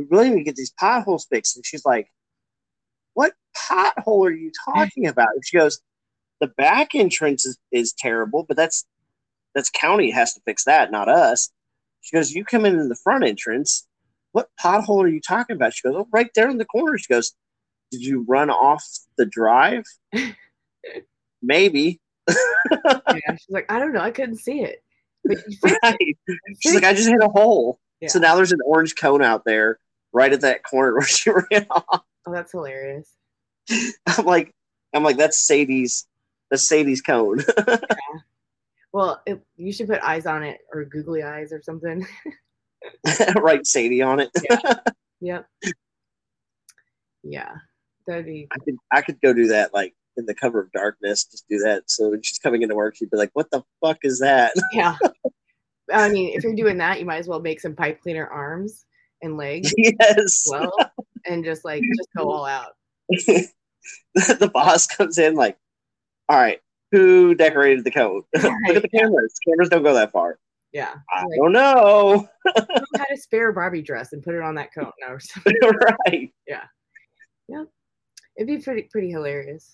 we really need to get these potholes fixed. And she's like, what pothole are you talking about? And she goes, the back entrance is terrible, but that's county has to fix that, not us. She goes, you come in the front entrance. What pothole are you talking about? She goes, oh, right there in the corner. She goes, did you run off the drive? Maybe. Yeah, she's like, I don't know, I couldn't see it. But right. She's like, I just hit a hole. Yeah. So now there's an orange cone out there right at that corner where she ran off. Oh, that's hilarious. I'm like, that's Sadie's cone. Yeah. Well, you should put eyes on it or googly eyes or something. Write Sadie on it. Yeah. Yep. Yeah. That'd be. I could go do that, like in the cover of darkness. Just do that. So when she's coming into work, she'd be like, "What the fuck is that?" Yeah. I mean, if you're doing that, you might as well make some pipe cleaner arms and legs. Yes. Well, and just go all out. The boss comes in like, all right, who decorated the coat? Right, look at the cameras. Cameras don't go that far. Yeah. I don't know. Who had a spare Barbie dress and put it on that coat now or something? Right. Yeah. Yep. It'd be pretty hilarious.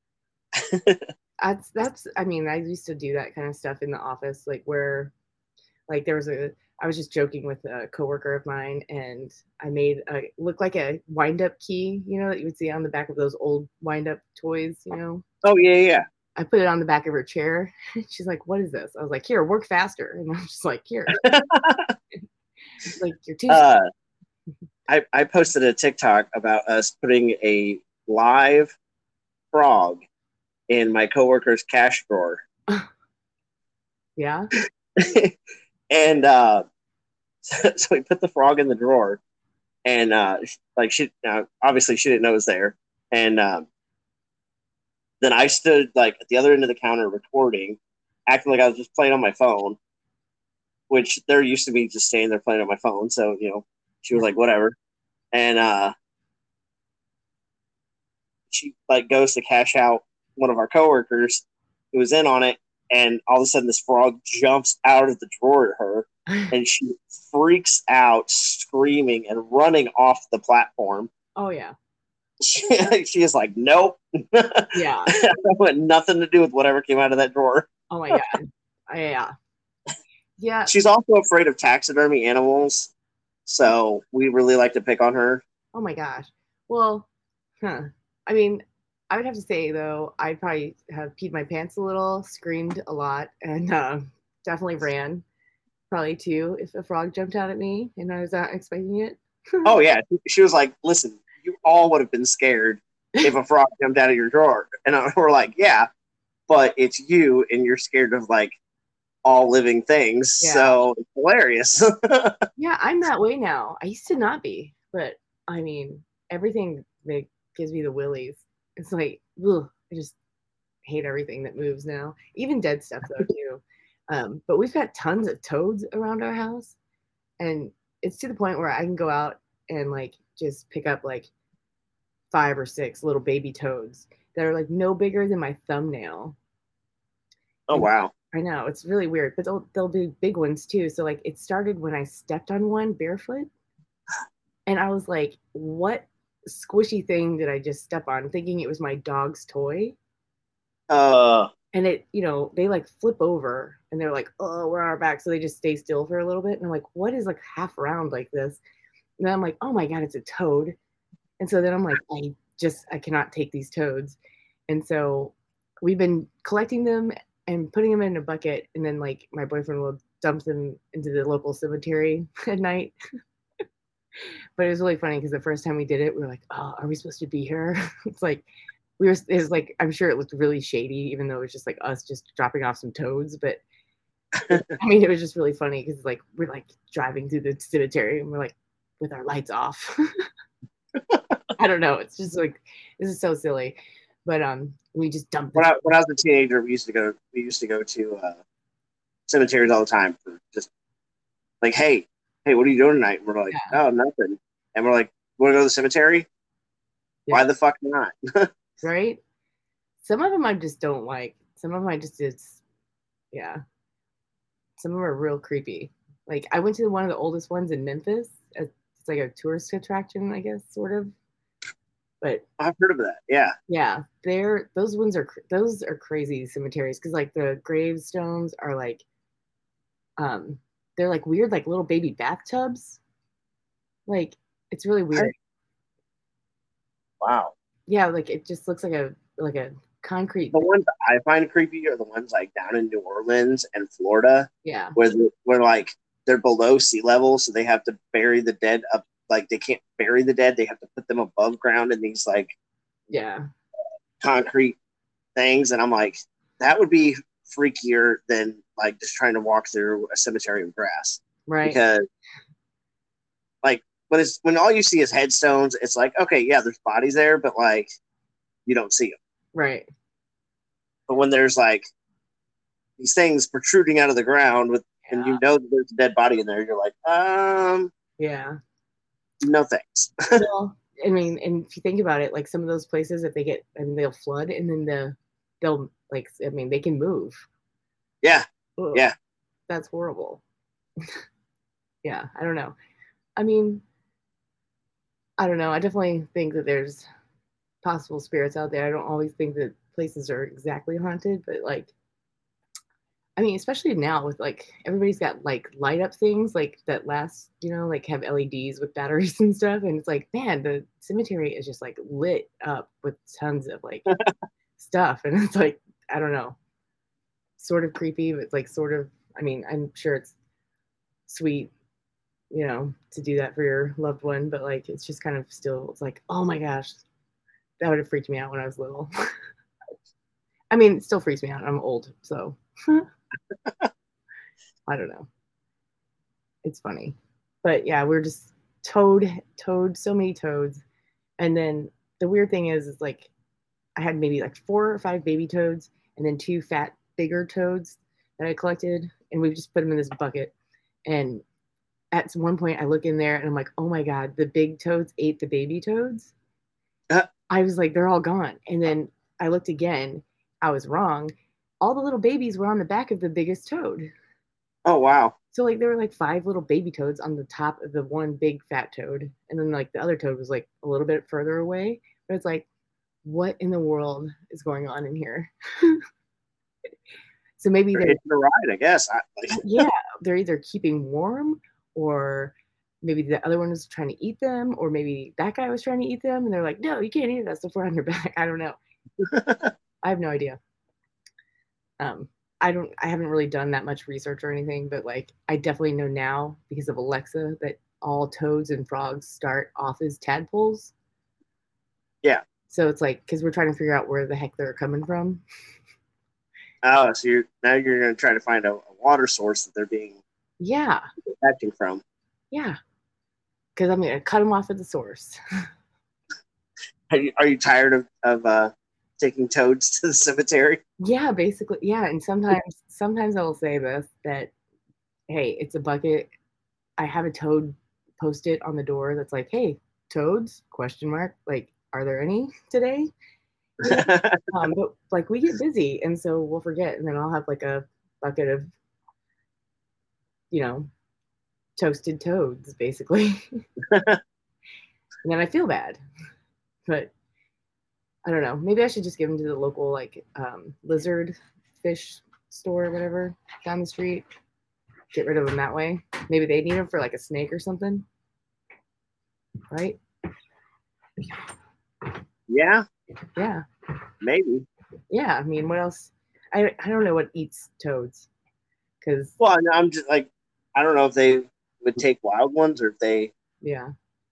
That's I mean, I used to do that kind of stuff in the office, like where like I was just joking with a coworker of mine, and I made look like a wind-up key, that you would see on the back of those old wind-up toys, Oh, yeah. I put it on the back of her chair. She's like, what is this? I was like, here, work faster. And I'm just like, here. Like, you're too I posted a TikTok about us putting a live frog in my coworker's cash drawer. Yeah. And so we put the frog in the drawer, and obviously she didn't know it was there. And then I stood like at the other end of the counter recording, acting like I was just playing on my phone, which they're used to me just standing there playing on my phone. So, she was like, whatever. And she like goes to cash out one of our coworkers who was in on it. And all of a sudden this frog jumps out of the drawer at her, and she freaks out, screaming and running off the platform. Oh, yeah. She is like, nope. Yeah. I want nothing to do with whatever came out of that drawer. Oh my God. Yeah. Yeah. She's also afraid of taxidermy animals, so we really like to pick on her. Oh my gosh. Well, I mean, I would have to say though, I'd probably have peed my pants a little, screamed a lot, and definitely ran. Probably too, if a frog jumped out at me and I was not expecting it. Oh yeah. She was like, listen, you all would have been scared if a frog jumped out of your drawer. And we're like, yeah, but it's you, and you're scared of like all living things. Yeah. So it's hilarious. Yeah, I'm that way now. I used to not be, but I mean, everything that gives me the willies. It's like, ugh, I just hate everything that moves now. Even dead stuff though too. But we've got tons of toads around our house, and it's to the point where I can go out and like just pick up like 5 or 6 little baby toads that are like no bigger than my thumbnail. Oh, wow. I know, it's really weird, but they'll be big ones too. So like it started when I stepped on one barefoot, and I was like, what squishy thing did I just step on, thinking it was my dog's toy. And it, they like flip over and they're like, oh, we're on our back. So they just stay still for a little bit. And I'm like, what is like half round like this? And then I'm like, oh my God, it's a toad. And so then I'm like, I cannot take these toads. And so we've been collecting them and putting them in a bucket. And then like my boyfriend will dump them into the local cemetery at night. But it was really funny because the first time we did it, we were like, oh, are we supposed to be here? It's like, it was like, I'm sure it looked really shady, even though it was just like us just dropping off some toads. But I mean, it was just really funny because like we're like driving through the cemetery and we're like with our lights off. I don't know. It's just like, this is so silly. But we just dumped. When I was a teenager, we used to go to cemeteries all the time for just like, hey, what are you doing tonight? And we're like, oh, nothing. And we're like, want to go to the cemetery? Yeah. Why the fuck not? Right? Some of them I just don't like. Some of them I just, yeah. Some of them are real creepy. Like I went to one of the oldest ones in Memphis. It's It's like a tourist attraction, I guess, sort of. But I've heard of that. Yeah. yeah, those are crazy cemeteries because like the gravestones are like um they're like weird like little baby bathtubs. Like it's really weird. Wow. Yeah, like it just looks like a concrete. The ones I find creepy are the ones like down in New Orleans and Florida, Yeah, where like they're below sea level, so they have to bury the dead up. Like they can't bury the dead; they have to put them above ground in these like yeah, concrete things. And I'm like, that would be freakier than like just trying to walk through a cemetery of grass. right, Because like when all you see is headstones, it's like okay, yeah, there's bodies there, but like you don't see them. right. But when there's like these things protruding out of the ground with and Yeah, you know that there's a dead body in there, you're like, yeah. no thanks. Well, I mean, and if you think about it, like some of those places, if they get, I mean, they'll flood, and then they'll like, I mean, they can move. Yeah, Ugh, yeah. that's horrible. Yeah, I don't know. I mean, I don't know. I definitely think that there's possible spirits out there. I don't always think that places are exactly haunted, but like, I mean, especially now with like everybody's got like light up things like that last, like have LEDs with batteries and stuff. And it's like, man, the cemetery is just like lit up with tons of like stuff. And it's like, I don't know, sort of creepy, but like sort of, I mean, I'm sure it's sweet, to do that for your loved one, but like it's just kind of still, it's like, oh my gosh, that would have freaked me out when I was little. I mean, it still freaks me out. I'm old, so I don't know. It's funny. But yeah, we're just toad, so many toads. And then the weird thing is like I had maybe like 4 or 5 baby toads and then 2 fat, bigger toads that I collected. And we just put them in this bucket. And at one point, I look in there and I'm like, oh my God, the big toads ate the baby toads. I was like, they're all gone. And then I looked again. I was wrong. All the little babies were on the back of the biggest toad. Oh wow. So like there were like 5 little baby toads on the top of the one big fat toad, and then like the other toad was like a little bit further away. But it's like, what in the world is going on in here? So maybe they're It's a ride, I guess. yeah, they're either keeping warm, or maybe the other one was trying to eat them, or maybe that guy was trying to eat them, and they're like, no, you can't eat that stuff. We're on your back. I don't know. I have no idea. I haven't really done that much research or anything, but like I definitely know now because of Alexa that all toads and frogs start off as tadpoles. Yeah. So it's like because we're trying to figure out where the heck they're coming from. Oh, so you're going to try to find a water source that they're being Yeah, acting from. yeah. Because I'm gonna cut them off at the source. Are you tired of taking toads to the cemetery? Yeah, basically, yeah. And sometimes I will say this that hey, it's a bucket. I have a toad post-it on the door that's like, hey, toads? Question mark. Like, are there any today? But like we get busy, and so we'll forget, and then I'll have like a bucket of, you know, toasted toads, basically. And then I feel bad, but I don't know. Maybe I should just give them to the local like lizard fish store or whatever down the street. Get rid of them that way. Maybe they need them for like a snake or something, right? Yeah, Yeah, maybe. yeah. I mean, what else? I don't know what eats toads because Well, I'm just like, I don't know if they would take wild ones or if they. yeah,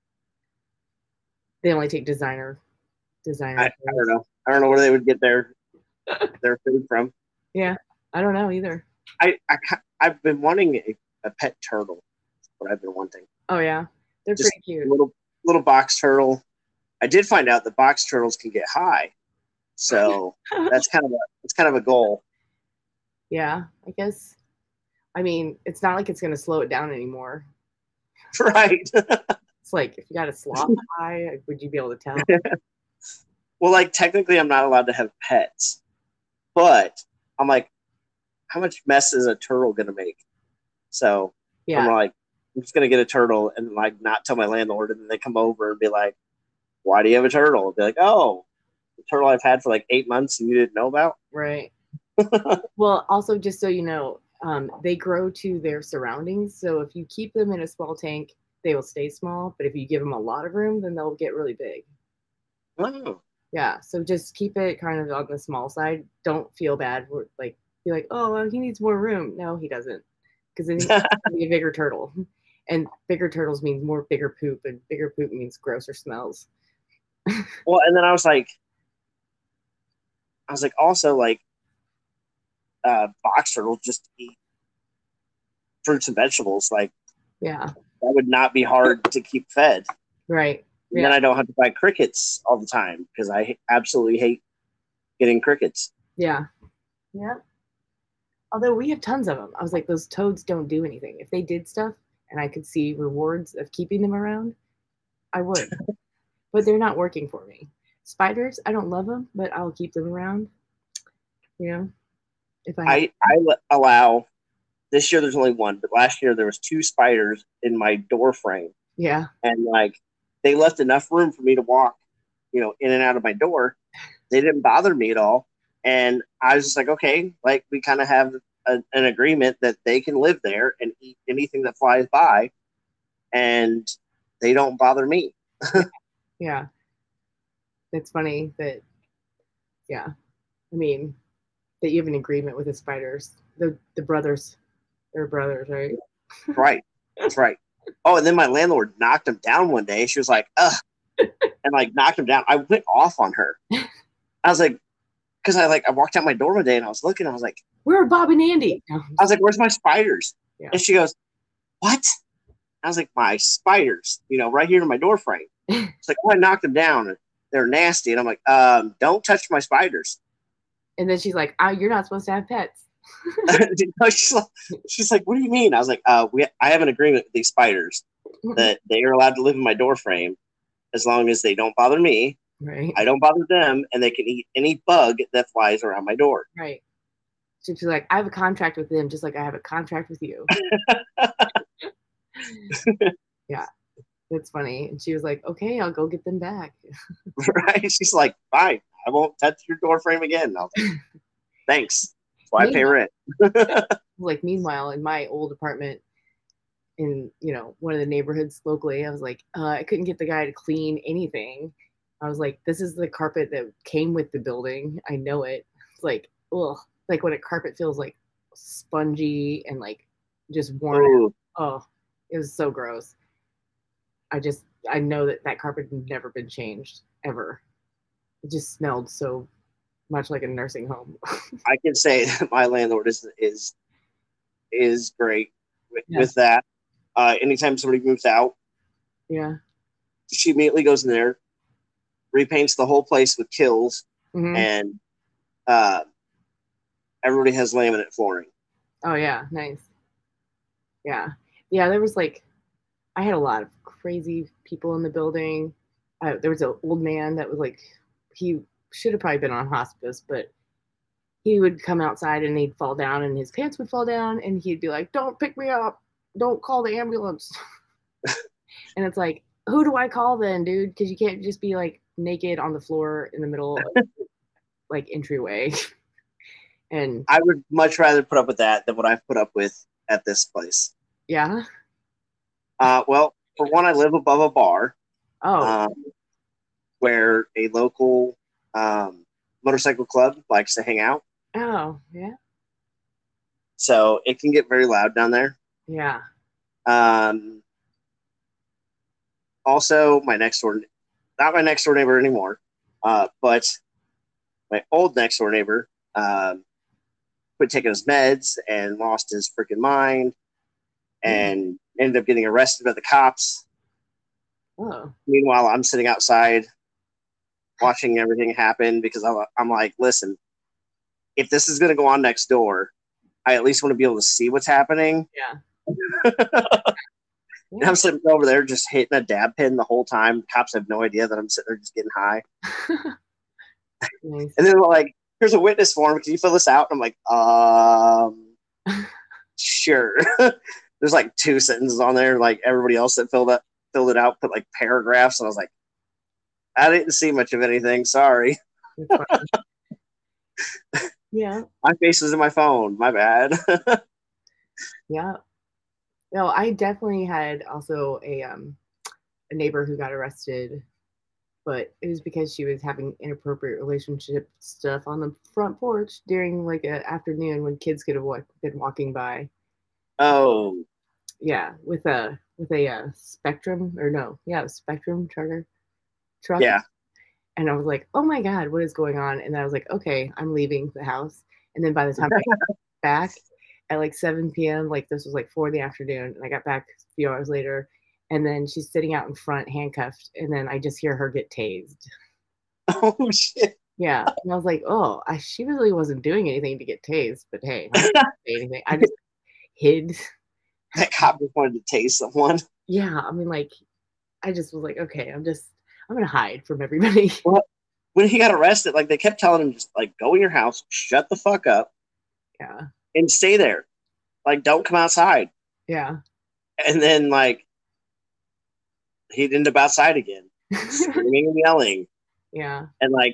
they only take I designer don't toads. know. I don't know where they would get their food from. Yeah, I don't know either. I've been wanting a pet turtle. That's what I've been wanting. Oh yeah, they're Just pretty cute. a little box turtle. I did find out that box turtles can get high, so that's kind of a goal. Yeah, I guess. I mean, it's not like it's gonna slow it down anymore. Right. It's like if you got a sloth eye, would you be able to tell? Well, like technically, I'm not allowed to have pets, but I'm like, how much mess is a turtle gonna make? So I'm Yeah, like, I'm just gonna get a turtle and like not tell my landlord, and then they come over and be like, "Why do you have a turtle?" I'll be like, "Oh, the turtle I've had for like 8 months and you didn't know about." Right. Well, also, just so you know, they grow to their surroundings. So if you keep them in a small tank, they will stay small. But if you give them a lot of room, then they'll get really big. Oh. Yeah. So just keep it kind of on the small side. Don't feel bad. Like, be like, oh, well, he needs more room. No, he doesn't. Because then he's going to be a bigger turtle. And bigger turtles means more bigger poop, and bigger poop means grosser smells. Well, and then I was like, also like, box turtles just eat fruits and vegetables. Like Yeah. that would not be hard to keep fed. Right. And Yeah. then I don't have to buy crickets all the time because I absolutely hate getting crickets. Yeah. Yeah. Although we have tons of them. I was like, those toads don't do anything. If they did stuff and I could see rewards of keeping them around, I would. But they're not working for me. Spiders, I don't love them, but I'll keep them around. You know, if I have. I allow this year there's only one, but last year there was two spiders in my door frame, Yeah. and like they left enough room for me to walk, in and out of my door. They didn't bother me at all, and I was just like, okay, like we kind of have an agreement that they can live there and eat anything that flies by, and they don't bother me. Yeah. It's funny that, yeah. I mean, that you have an agreement with the spiders. The brothers, they're brothers, right? Right, that's right. Oh, and then my landlord knocked him down one day. She was like, ugh, and like knocked him down. I went off on her. I was like, because I walked out my door one day and I was looking. I was like, Where are Bob and Andy? No, I was like, where's my spiders? yeah. And she goes, what? I was like, my spiders, right here in my door frame. It's like, oh, I knocked them down. And they're nasty. And I'm like, don't touch my spiders. And then she's like, oh, you're not supposed to have pets. she's like, what do you mean? I was like, I have an agreement with these spiders that they are allowed to live in my door frame as long as they don't bother me. Right. I don't bother them, and they can eat any bug that flies around my door. Right. She's like, I have a contract with them, just like I have a contract with you. Yeah, that's funny. And she was like, okay, I'll go get them back. Right? She's like, fine, I won't touch your door frame again. I'll like, thanks. That's why I pay rent. Like, meanwhile, in my old apartment in, one of the neighborhoods locally, I was like, I couldn't get the guy to clean anything. I was like, this is the carpet that came with the building. I know it. It's like, ugh. Like when a carpet feels like spongy and like just worn out. Oh, it was so gross. I know that carpet had never been changed ever. It just smelled so much like a nursing home. I can say that my landlord is great with that. Anytime somebody moves out, yeah, she immediately goes in there, repaints the whole place with Kills, and everybody has laminate flooring. Oh yeah, nice. Yeah, there was like, I had a lot of crazy people in the building. There was an old man that was like, he should have probably been on hospice, but he would come outside and he'd fall down and his pants would fall down and he'd be like, don't pick me up, don't call the ambulance. And it's like, who do I call then, dude? Because you can't just be like naked on the floor in the middle of like entryway. And I would much rather put up with that than what I've put up with at this place. Yeah. Well, for one, I live above a bar. Oh. Where a local motorcycle club likes to hang out. Oh, yeah. So it can get very loud down there. Yeah. Also, not my next door neighbor anymore, but my old next door neighbor quit taking his meds and lost his freaking mind and ended up getting arrested by the cops. Oh. Meanwhile, I'm sitting outside watching everything happen because I'm like, listen, if this is going to go on next door, I at least want to be able to see what's happening. Yeah. And I'm sitting over there just hitting a dab pen the whole time. Cops have no idea that I'm sitting there just getting high. Nice. And then they're like, here's a witness form. Can you fill this out? And I'm like, sure. there's like two sentences on there. Like everybody else that filled it out put like paragraphs, and I was like, I didn't see much of anything. Sorry. Yeah. My face was in my phone. My bad. Yeah. No, I definitely had also a neighbor who got arrested, but it was because she was having inappropriate relationship stuff on the front porch during like an afternoon when kids could have been walking by. Oh, Yeah, with a Spectrum, or no, yeah, Spectrum charter truck. yeah. And I was like, oh my God, what is going on? And then I was like, okay, I'm leaving the house. And then by the time I got back at like 7 p.m., like this was like 4 in the afternoon, and I got back a few hours later, and then she's sitting out in front, handcuffed, and then I just hear her get tased. Oh shit. Yeah. And I was like, oh, she really wasn't doing anything to get tased, but hey, I didn't say anything. I just hid. That cop just wanted to tase someone. Yeah. I mean, like, I just was like, okay, I'm going to hide from everybody. Well, when he got arrested, like they kept telling him, just like go in your house, shut the fuck up, Yeah. and stay there. Like, don't come outside. Yeah. And then like he'd end up outside again, screaming and yelling. Yeah. And like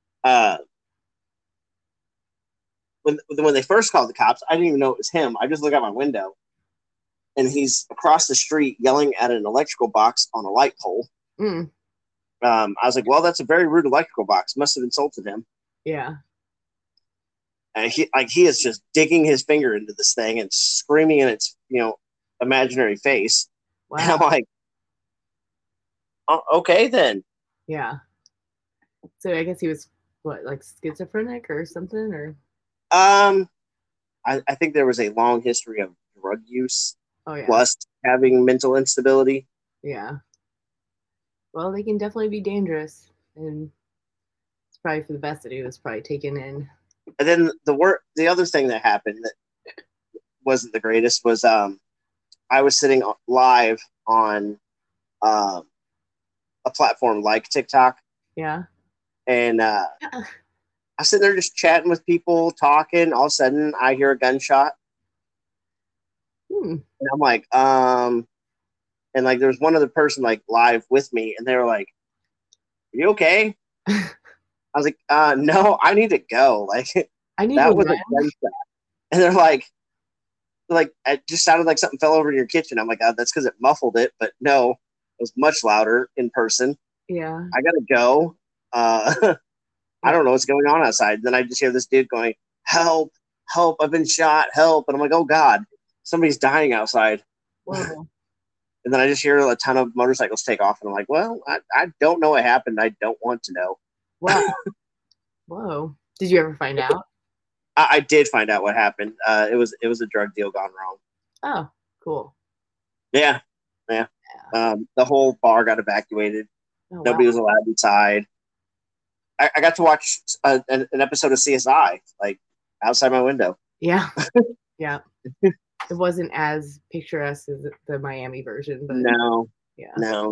when they first called the cops, I didn't even know it was him. I just look out my window, and he's across the street yelling at an electrical box on a light pole. Mm. I was like, well, that's a very rude electrical box. Must have insulted him. Yeah. And he is just digging his finger into this thing and screaming in its imaginary face. Wow. And I'm like, oh, okay then. Yeah. So I guess he was what, like schizophrenic or something, or I think there was a long history of drug use, oh yeah, plus having mental instability. yeah. Well, they can definitely be dangerous, and it's probably for the best that he was probably taken in. And then the other thing that happened that wasn't the greatest was I was sitting live on a platform like TikTok. Yeah. And I was sitting there just chatting with people, talking. All of a sudden, I hear a gunshot. And I'm like, and like there was one other person like live with me, and they were like, "Are you okay?" I was like, "No, I need to go." Like I need that to was run. a gunshot. And they're like, it just sounded like something fell over in your kitchen. I'm like, that's because it muffled it, but no, it was much louder in person. Yeah. I gotta go. I don't know what's going on outside. Then I just hear this dude going, "Help! Help! I've been shot! Help!" And I'm like, "Oh God, somebody's dying outside." Whoa. And then I just hear a ton of motorcycles take off, and I'm like, "Well, I don't know what happened. I don't want to know." Wow. Whoa. Did you ever find out? I did find out what happened. It was a drug deal gone wrong. Oh, cool. Yeah. The whole bar got evacuated. Oh, Nobody wow. was allowed inside. I got to watch an episode of CSI like outside my window. Yeah. Yeah. It wasn't as picturesque as the Miami version, but No. yeah.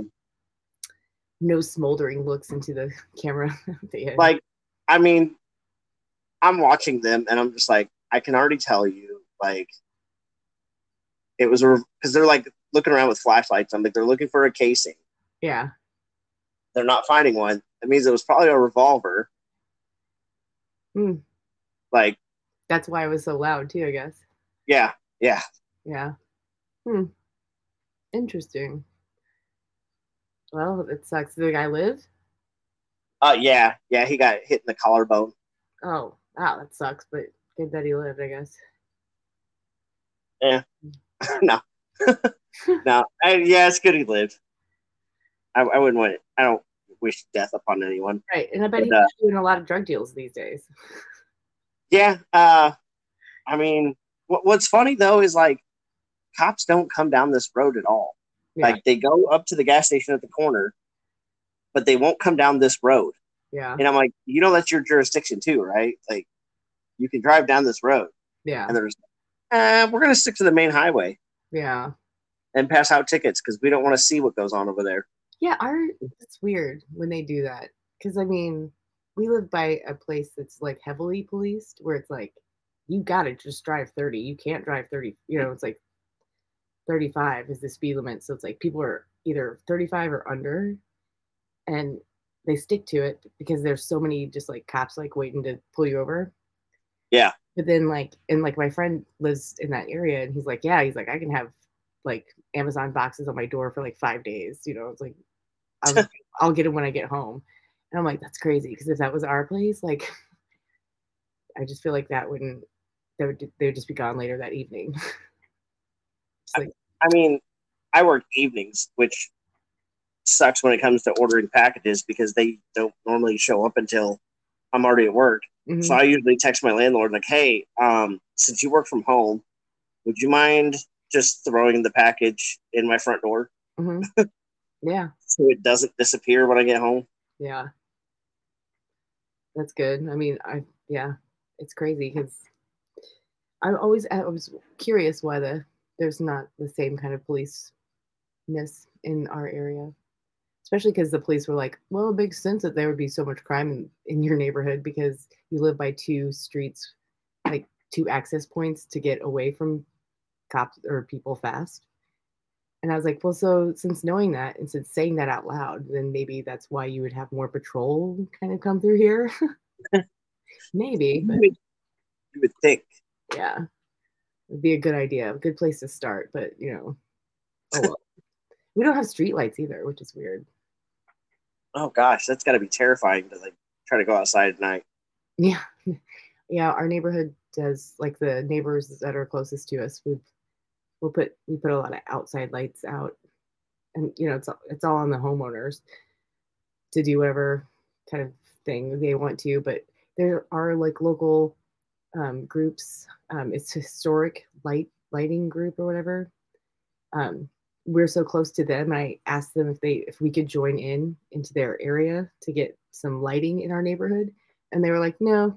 No smoldering looks into the camera. Like, I mean, I'm watching them and I'm just like, I can already tell you, like, it was because they're like looking around with flashlights. I'm like, they're looking for a casing. Yeah. They're not finding one. That means it was probably a revolver. Like, that's why it was so loud too, I guess. Yeah. Yeah. Interesting. Well, it sucks. Did the guy live? Yeah. He got hit in the collarbone. Oh, wow, that sucks. But good that he lived, I guess. Yeah. No. No. Yeah, it's good he lived. I wouldn't want it. I don't wish death upon anyone. Right, and I bet he's doing a lot of drug deals these days. Yeah. I mean, what's funny though is like cops don't come down this road at all. Yeah. Like they go up to the gas station at the corner, but they won't come down this road. Yeah. And I'm like, that's your jurisdiction too, right? Like you can drive down this road. Yeah. And there's, we're going to stick to the main highway. Yeah. And pass out tickets because we don't want to see what goes on over there. Yeah. It's weird when they do that. Because I mean, we live by a place that's like heavily policed where it's like, you got to just drive 30. You can't drive 30. It's like, 35 is the speed limit. So it's like people are either 35 or under, and they stick to it because there's so many just like cops like waiting to pull you over. Yeah. But then like my friend lives in that area, and he's like, yeah, he's like, I can have like Amazon boxes on my door for like 5 days. It's like I'll get them when I get home. And I'm like, that's crazy, because if that was our place, like I just feel like they would just be gone later that evening. Like, I mean, I work evenings, which sucks when it comes to ordering packages because they don't normally show up until I'm already at work. mm-hmm. So I usually text my landlord like, hey, since you work from home, would you mind just throwing the package in my front door? Mm-hmm. Yeah. So it doesn't disappear when I get home. Yeah. That's good. I mean, it's crazy because I was curious why there's not the same kind of police-ness in our area, especially because the police were like, well, it makes sense that there would be so much crime in your neighborhood because you live by two streets, like two access points to get away from cops or people fast. And I was like, well, so since knowing that and since saying that out loud, then maybe that's why you would have more patrol kind of come through here. Maybe, but you would think. Yeah, it'd be a good idea, a good place to start. But oh well. We don't have streetlights either, which is weird. Oh gosh, that's got to be terrifying to like try to go outside at night. Yeah, yeah. Our neighborhood does, like the neighbors that are closest to us. We put a lot of outside lights out, and it's all on the homeowners to do whatever kind of thing they want to. But there are like local groups. It's historic lighting group or whatever. We're so close to them. I asked them if we could join into their area to get some lighting in our neighborhood, and they were like, no.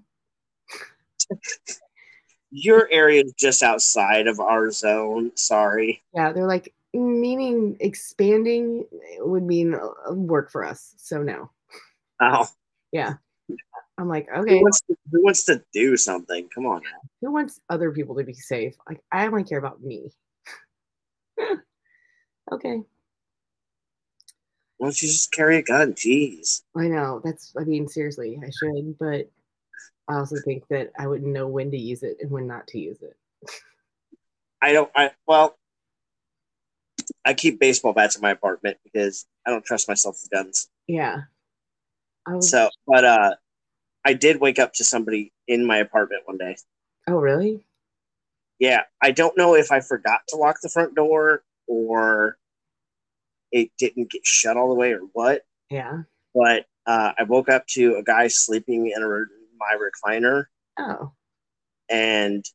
Your area is just outside of our zone. Sorry. Yeah, they're like, meaning expanding would mean work for us, so no. Oh. Yeah. I'm like, okay. Who wants to do something? Come on now. Who wants other people to be safe? Like, I only care about me. Okay. Why don't you just carry a gun? Jeez. I know. I mean, seriously, I should, but I also think that I wouldn't know when to use it and when not to use it. I keep baseball bats in my apartment because I don't trust myself with guns. Yeah. I did wake up to somebody in my apartment one day. Oh, really? Yeah. I don't know if I forgot to lock the front door or it didn't get shut all the way or what. Yeah. But I woke up to a guy sleeping in my recliner. Oh. And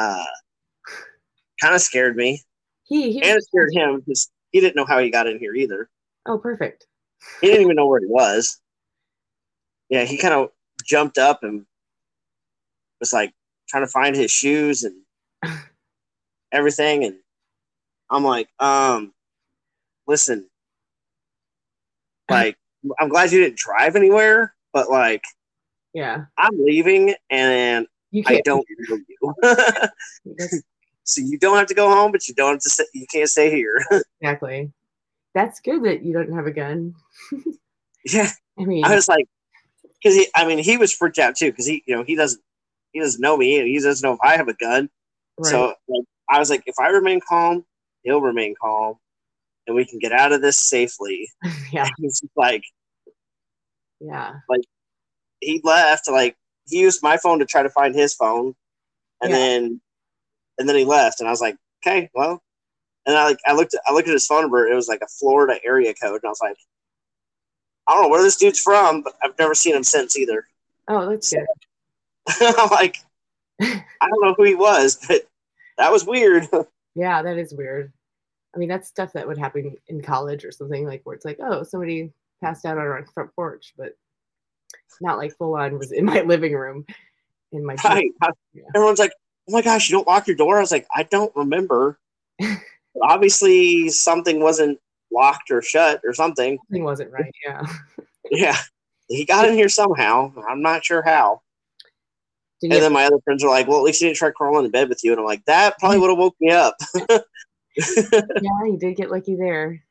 kind of scared me. And it scared him because he didn't know how he got in here either. Oh, perfect. He didn't even know where he was. Yeah, he kind of jumped up and was like trying to find his shoes and everything. And I'm like, listen, like, I'm glad you didn't drive anywhere, but like, yeah, I'm leaving and I don't know you. So you don't have to go home, but you don't have to. You can't stay here. Exactly. That's good that you don't have a gun. Yeah, I mean, I was like, because he was freaked out too because he doesn't know me and he doesn't know if I have a gun. Right. So like, I was like, if I remain calm, he'll remain calm, and we can get out of this safely. Yeah, and he's like, yeah, like he left. Like he used my phone to try to find his phone, and then he left, and I was like, okay, well, and I looked at his phone number. It was like a Florida area code, and I was like, I don't know where this dude's from, but I've never seen him since either. Oh, that's good. I'm like, I don't know who he was, but that was weird. Yeah, that is weird. I mean, that's stuff that would happen in college or something, like where it's like, oh, somebody passed out on our front porch, but not like full on was in my living room. In my right. Everyone's like, oh my gosh, you don't lock your door? I was like, I don't remember. Obviously, something wasn't locked or shut or something. Something wasn't right, yeah. Yeah. He got in here somehow. I'm not sure how. And then my other friends are like, well, at least he didn't try crawling into bed with you. And I'm like, that probably would have woke me up. Yeah, you did get lucky there.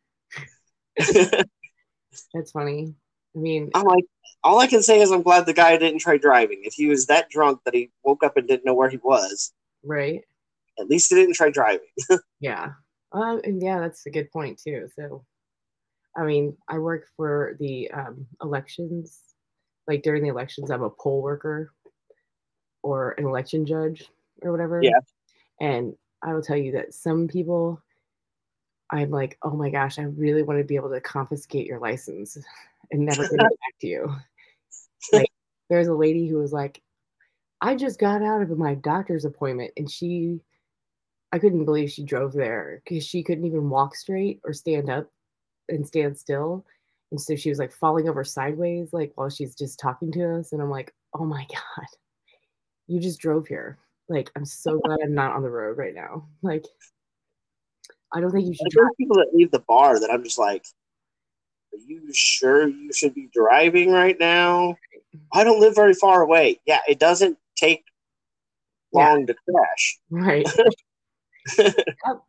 That's funny. I mean, I'm like, all I can say is I'm glad the guy didn't try driving. If he was that drunk that he woke up and didn't know where he was, right? at least he didn't try driving. Yeah. And yeah, that's a good point too. So, I mean, I work for the elections. Like during the elections, I'm a poll worker or an election judge or whatever. Yeah. And I will tell you that some people, I'm like, oh my gosh, I really want to be able to confiscate your license and never give it back to you. Like, there's a lady who was like, I just got out of my doctor's appointment and I couldn't believe she drove there because she couldn't even walk straight or stand up and stand still. And so she was like falling over sideways, like while she's just talking to us. And I'm like, oh my God, you just drove here. Like, I'm so glad I'm not on the road right now. Like, I don't think you should Like drive. there's people that leave the bar that I'm just like, are you sure you should be driving right now? I don't live very far away. Yeah, it doesn't take Yeah, long to crash. right. Yep.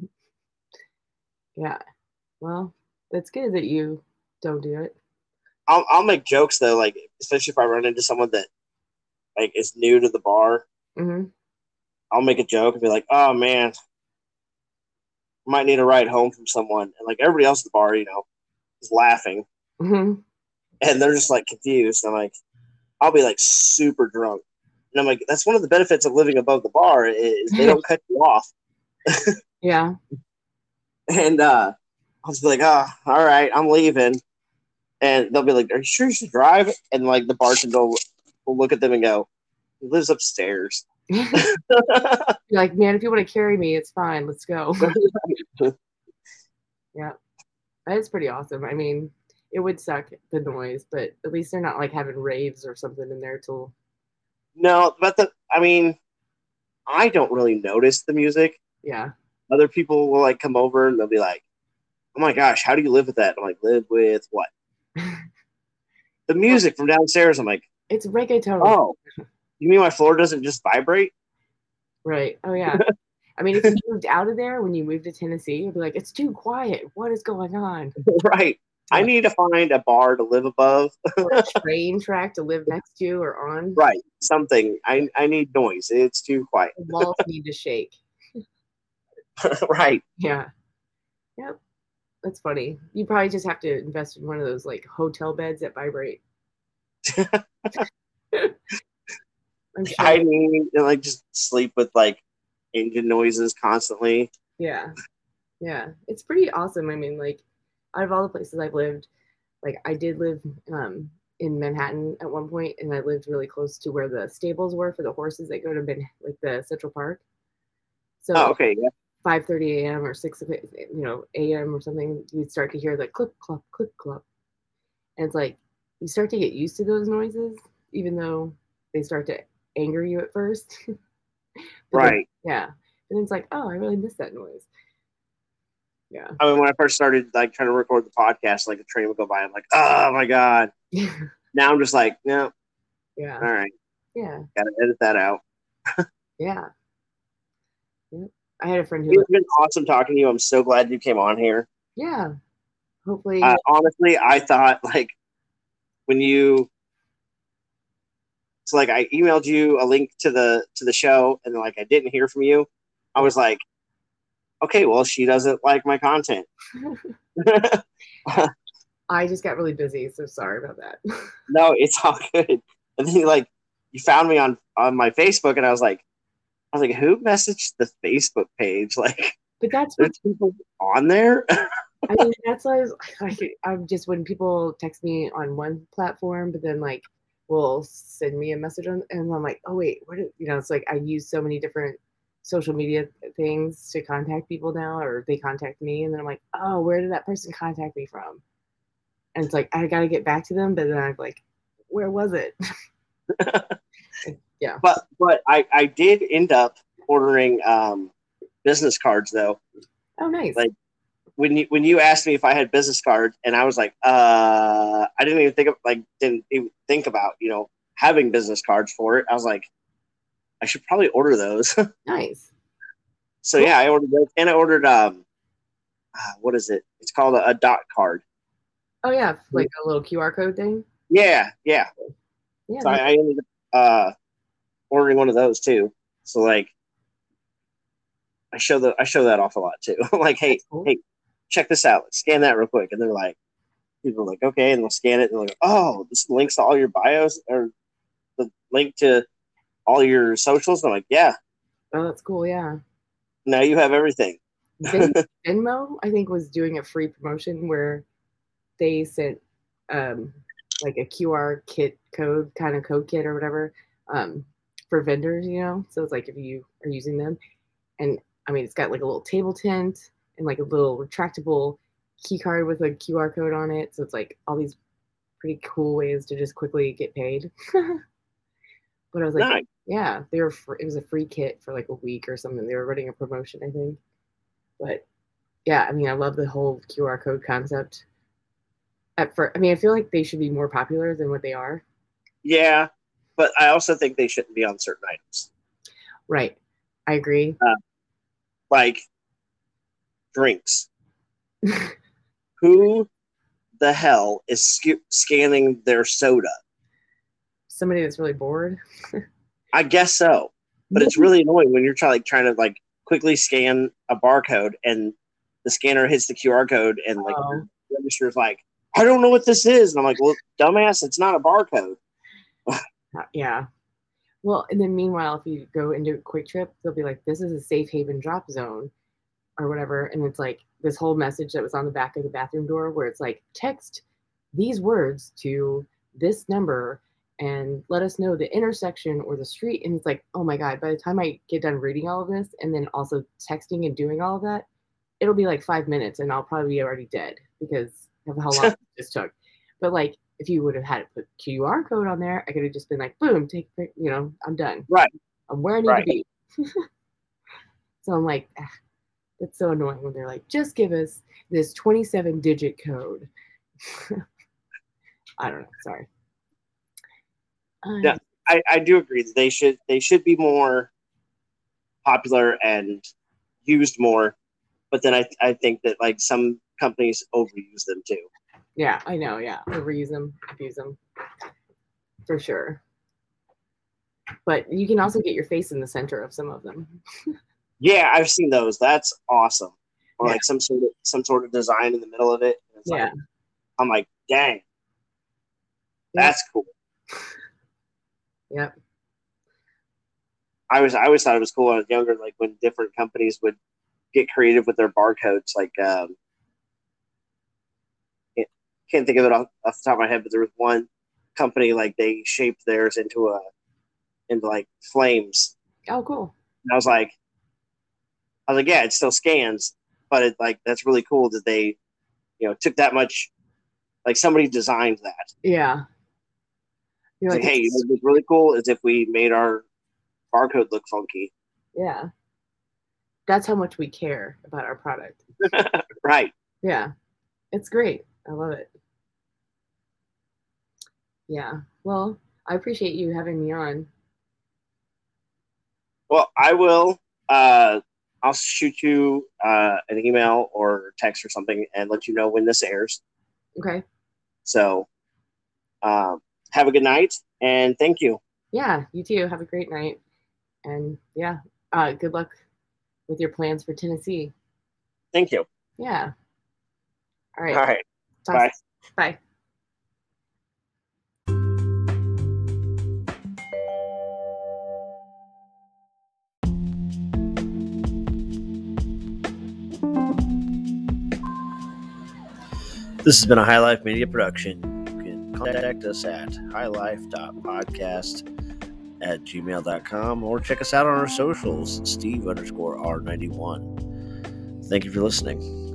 Yeah. Well, that's good that you don't do it. I'll make jokes though, like especially if I run into someone that like is new to the bar. Hmm. I'll make a joke and be like, "Oh man, might need a ride home from someone," and like everybody else at the bar, is laughing, Hmm. and they're just like confused. I'm like, I'll be like super drunk, and I'm like, that's one of the benefits of living above the bar is they don't cut you off, Yeah. and I'll just be like, "Oh, all right, I'm leaving," and they'll be like, "Are you sure you should drive?" And like the bartender will look at them and go, "He lives upstairs." You're like, man, if you want to carry me, it's fine. Let's go. Yeah. That's pretty awesome. I mean, it would suck the noise, but at least they're not like having raves or something in there till No, but I mean, I don't really notice the music. yeah. Other people will like come over and they'll be like, "Oh my gosh, how do you live with that?" I'm like, "Live with what? The music from downstairs." I'm like, It's reggaeton. "Oh, you mean my floor doesn't just vibrate?" Right. Oh yeah. I mean, if you moved out of there when you moved to Tennessee, you'd be like, it's too quiet. What is going on? Right. I Yeah. need to find a bar to live above. Or a train track to live next to or on. Right. Something. I need noise. It's too quiet. The walls need to shake. Right. Yeah. Yep. That's funny. You probably just have to invest in one of those like hotel beds that vibrate. I'm sure. I need to like just sleep with like engine noises constantly. Yeah. Yeah. It's pretty awesome. I mean, like, out of all the places I've lived, like, I did live in Manhattan at one point, and I lived really close to where the stables were for the horses that go to like the Central Park. So Oh, at okay. Yeah. 5:30 a.m. or 6 a.m. or something, you'd start to hear the clip clop, and it's like you start to get used to those noises, even though they start to anger you at first. But then, Right. yeah, and it's like, oh, I really miss that noise. Yeah. I mean, when I first started like trying to record the podcast, like a train would go by. I'm like, oh my god. Now I'm just like, no, Yeah. all right, Yeah. gotta edit that out. Yeah. Yep. I had a friend who It's lived. been awesome talking to you. I'm so glad you came on here. Yeah. Hopefully. Honestly, I thought like when you, so like I emailed you a link to the show, and like I didn't hear from you. I was like, okay, well she doesn't like my content. I just got really busy, so sorry about that. No, it's all good. And then you found me on my Facebook, and I was like, who messaged the Facebook page? Like, But that's what there's people on there. I mean. That's why I'm just when people text me on one platform, but then like will send me a message on, and I'm like, oh wait, it's like I use so many different social media things to contact people now, or they contact me, and then I'm like, oh, where did that person contact me from? And it's like I got to get back to them, but then I'm like, where was it? Yeah. But I did end up ordering business cards though. Oh, nice. Like when you asked me if I had business cards, and I was like, I didn't even think about having business cards for it. I was like, I should probably order those. Nice. So yeah, I ordered those, and I ordered what is it? It's called a dot card. Oh yeah, like a little QR code thing. Yeah. Yeah. So I ended up ordering one of those too. So like, I show that off a lot too. I'm like, hey, check this out. Let's scan that real quick, and they're like, people are like, okay, and they'll scan it, and they're like, oh, this links to all your bios or the link to all your socials. And I'm like, yeah. Oh, that's cool. Yeah. Now you have everything. Venmo, I think, was doing a free promotion where they sent like a QR code kit or whatever for vendors, so it's like if you are using them, and I mean it's got like a little table tent and like a little retractable key card with a QR code on it, so it's like all these pretty cool ways to just quickly get paid. But I was like, nice. Yeah, it was a free kit for like a week or something. They were running a promotion, I think. But yeah, I mean, I love the whole QR code concept. I feel like they should be more popular than what they are. Yeah, but I also think they shouldn't be on certain items. Right. I agree. Like drinks. Who the hell is scanning their soda? Somebody that's really bored. I guess so. But it's really annoying when you're trying to quickly scan a barcode and the scanner hits the QR code and the register's like, I don't know what this is. And I'm like, well, dumbass, it's not a barcode. Yeah. Well, and then meanwhile, if you go into Quick Trip, they'll be like, this is a safe haven drop zone or whatever. And it's like this whole message that was on the back of the bathroom door where it's like, text these words to this number and let us know the intersection or the street. And it's like, oh my God, by the time I get done reading all of this and then also texting and doing all of that, it'll be like 5 minutes and I'll probably be already dead because of how long it just took. But like, if you would have had to put QR code on there, I could have just been like, boom, I'm done. Right. I'm where I need to be. So I'm like, that's so annoying when they're like, just give us this 27-digit code. I don't know. Sorry. Yeah, I do agree that they should be more popular and used more, but then I think that like some companies overuse them too. Yeah, I know. Yeah, overuse them, abuse them, for sure. But you can also get your face in the center of some of them. Yeah, I've seen those. That's awesome. Or like some sort of design in the middle of it. It's like, I'm like, dang, that's cool. Yep. I always thought it was cool when I was younger, like when different companies would get creative with their barcodes. Like, can't think of it off the top of my head, but there was one company like they shaped theirs into like flames. Oh, cool. And I was like, yeah, it still scans, but it like that's really cool that they, took that much. Like somebody designed that. Yeah. You're like, hey, what's really cool is if we made our barcode look funky. Yeah. That's how much we care about our product. Right. Yeah. It's great. I love it. Yeah. Well, I appreciate you having me on. Well, I will. I'll shoot you an email or text or something and let you know when this airs. Okay. So, have a good night and thank you. Yeah, you too. Have a great night. And yeah, good luck with your plans for Tennessee. Thank you. Yeah. All right. All right. Bye. Bye. This has been a High Life Media production. You can contact us at highlife.podcast@gmail.com or check us out on our socials, Steve_R91. Thank you for listening.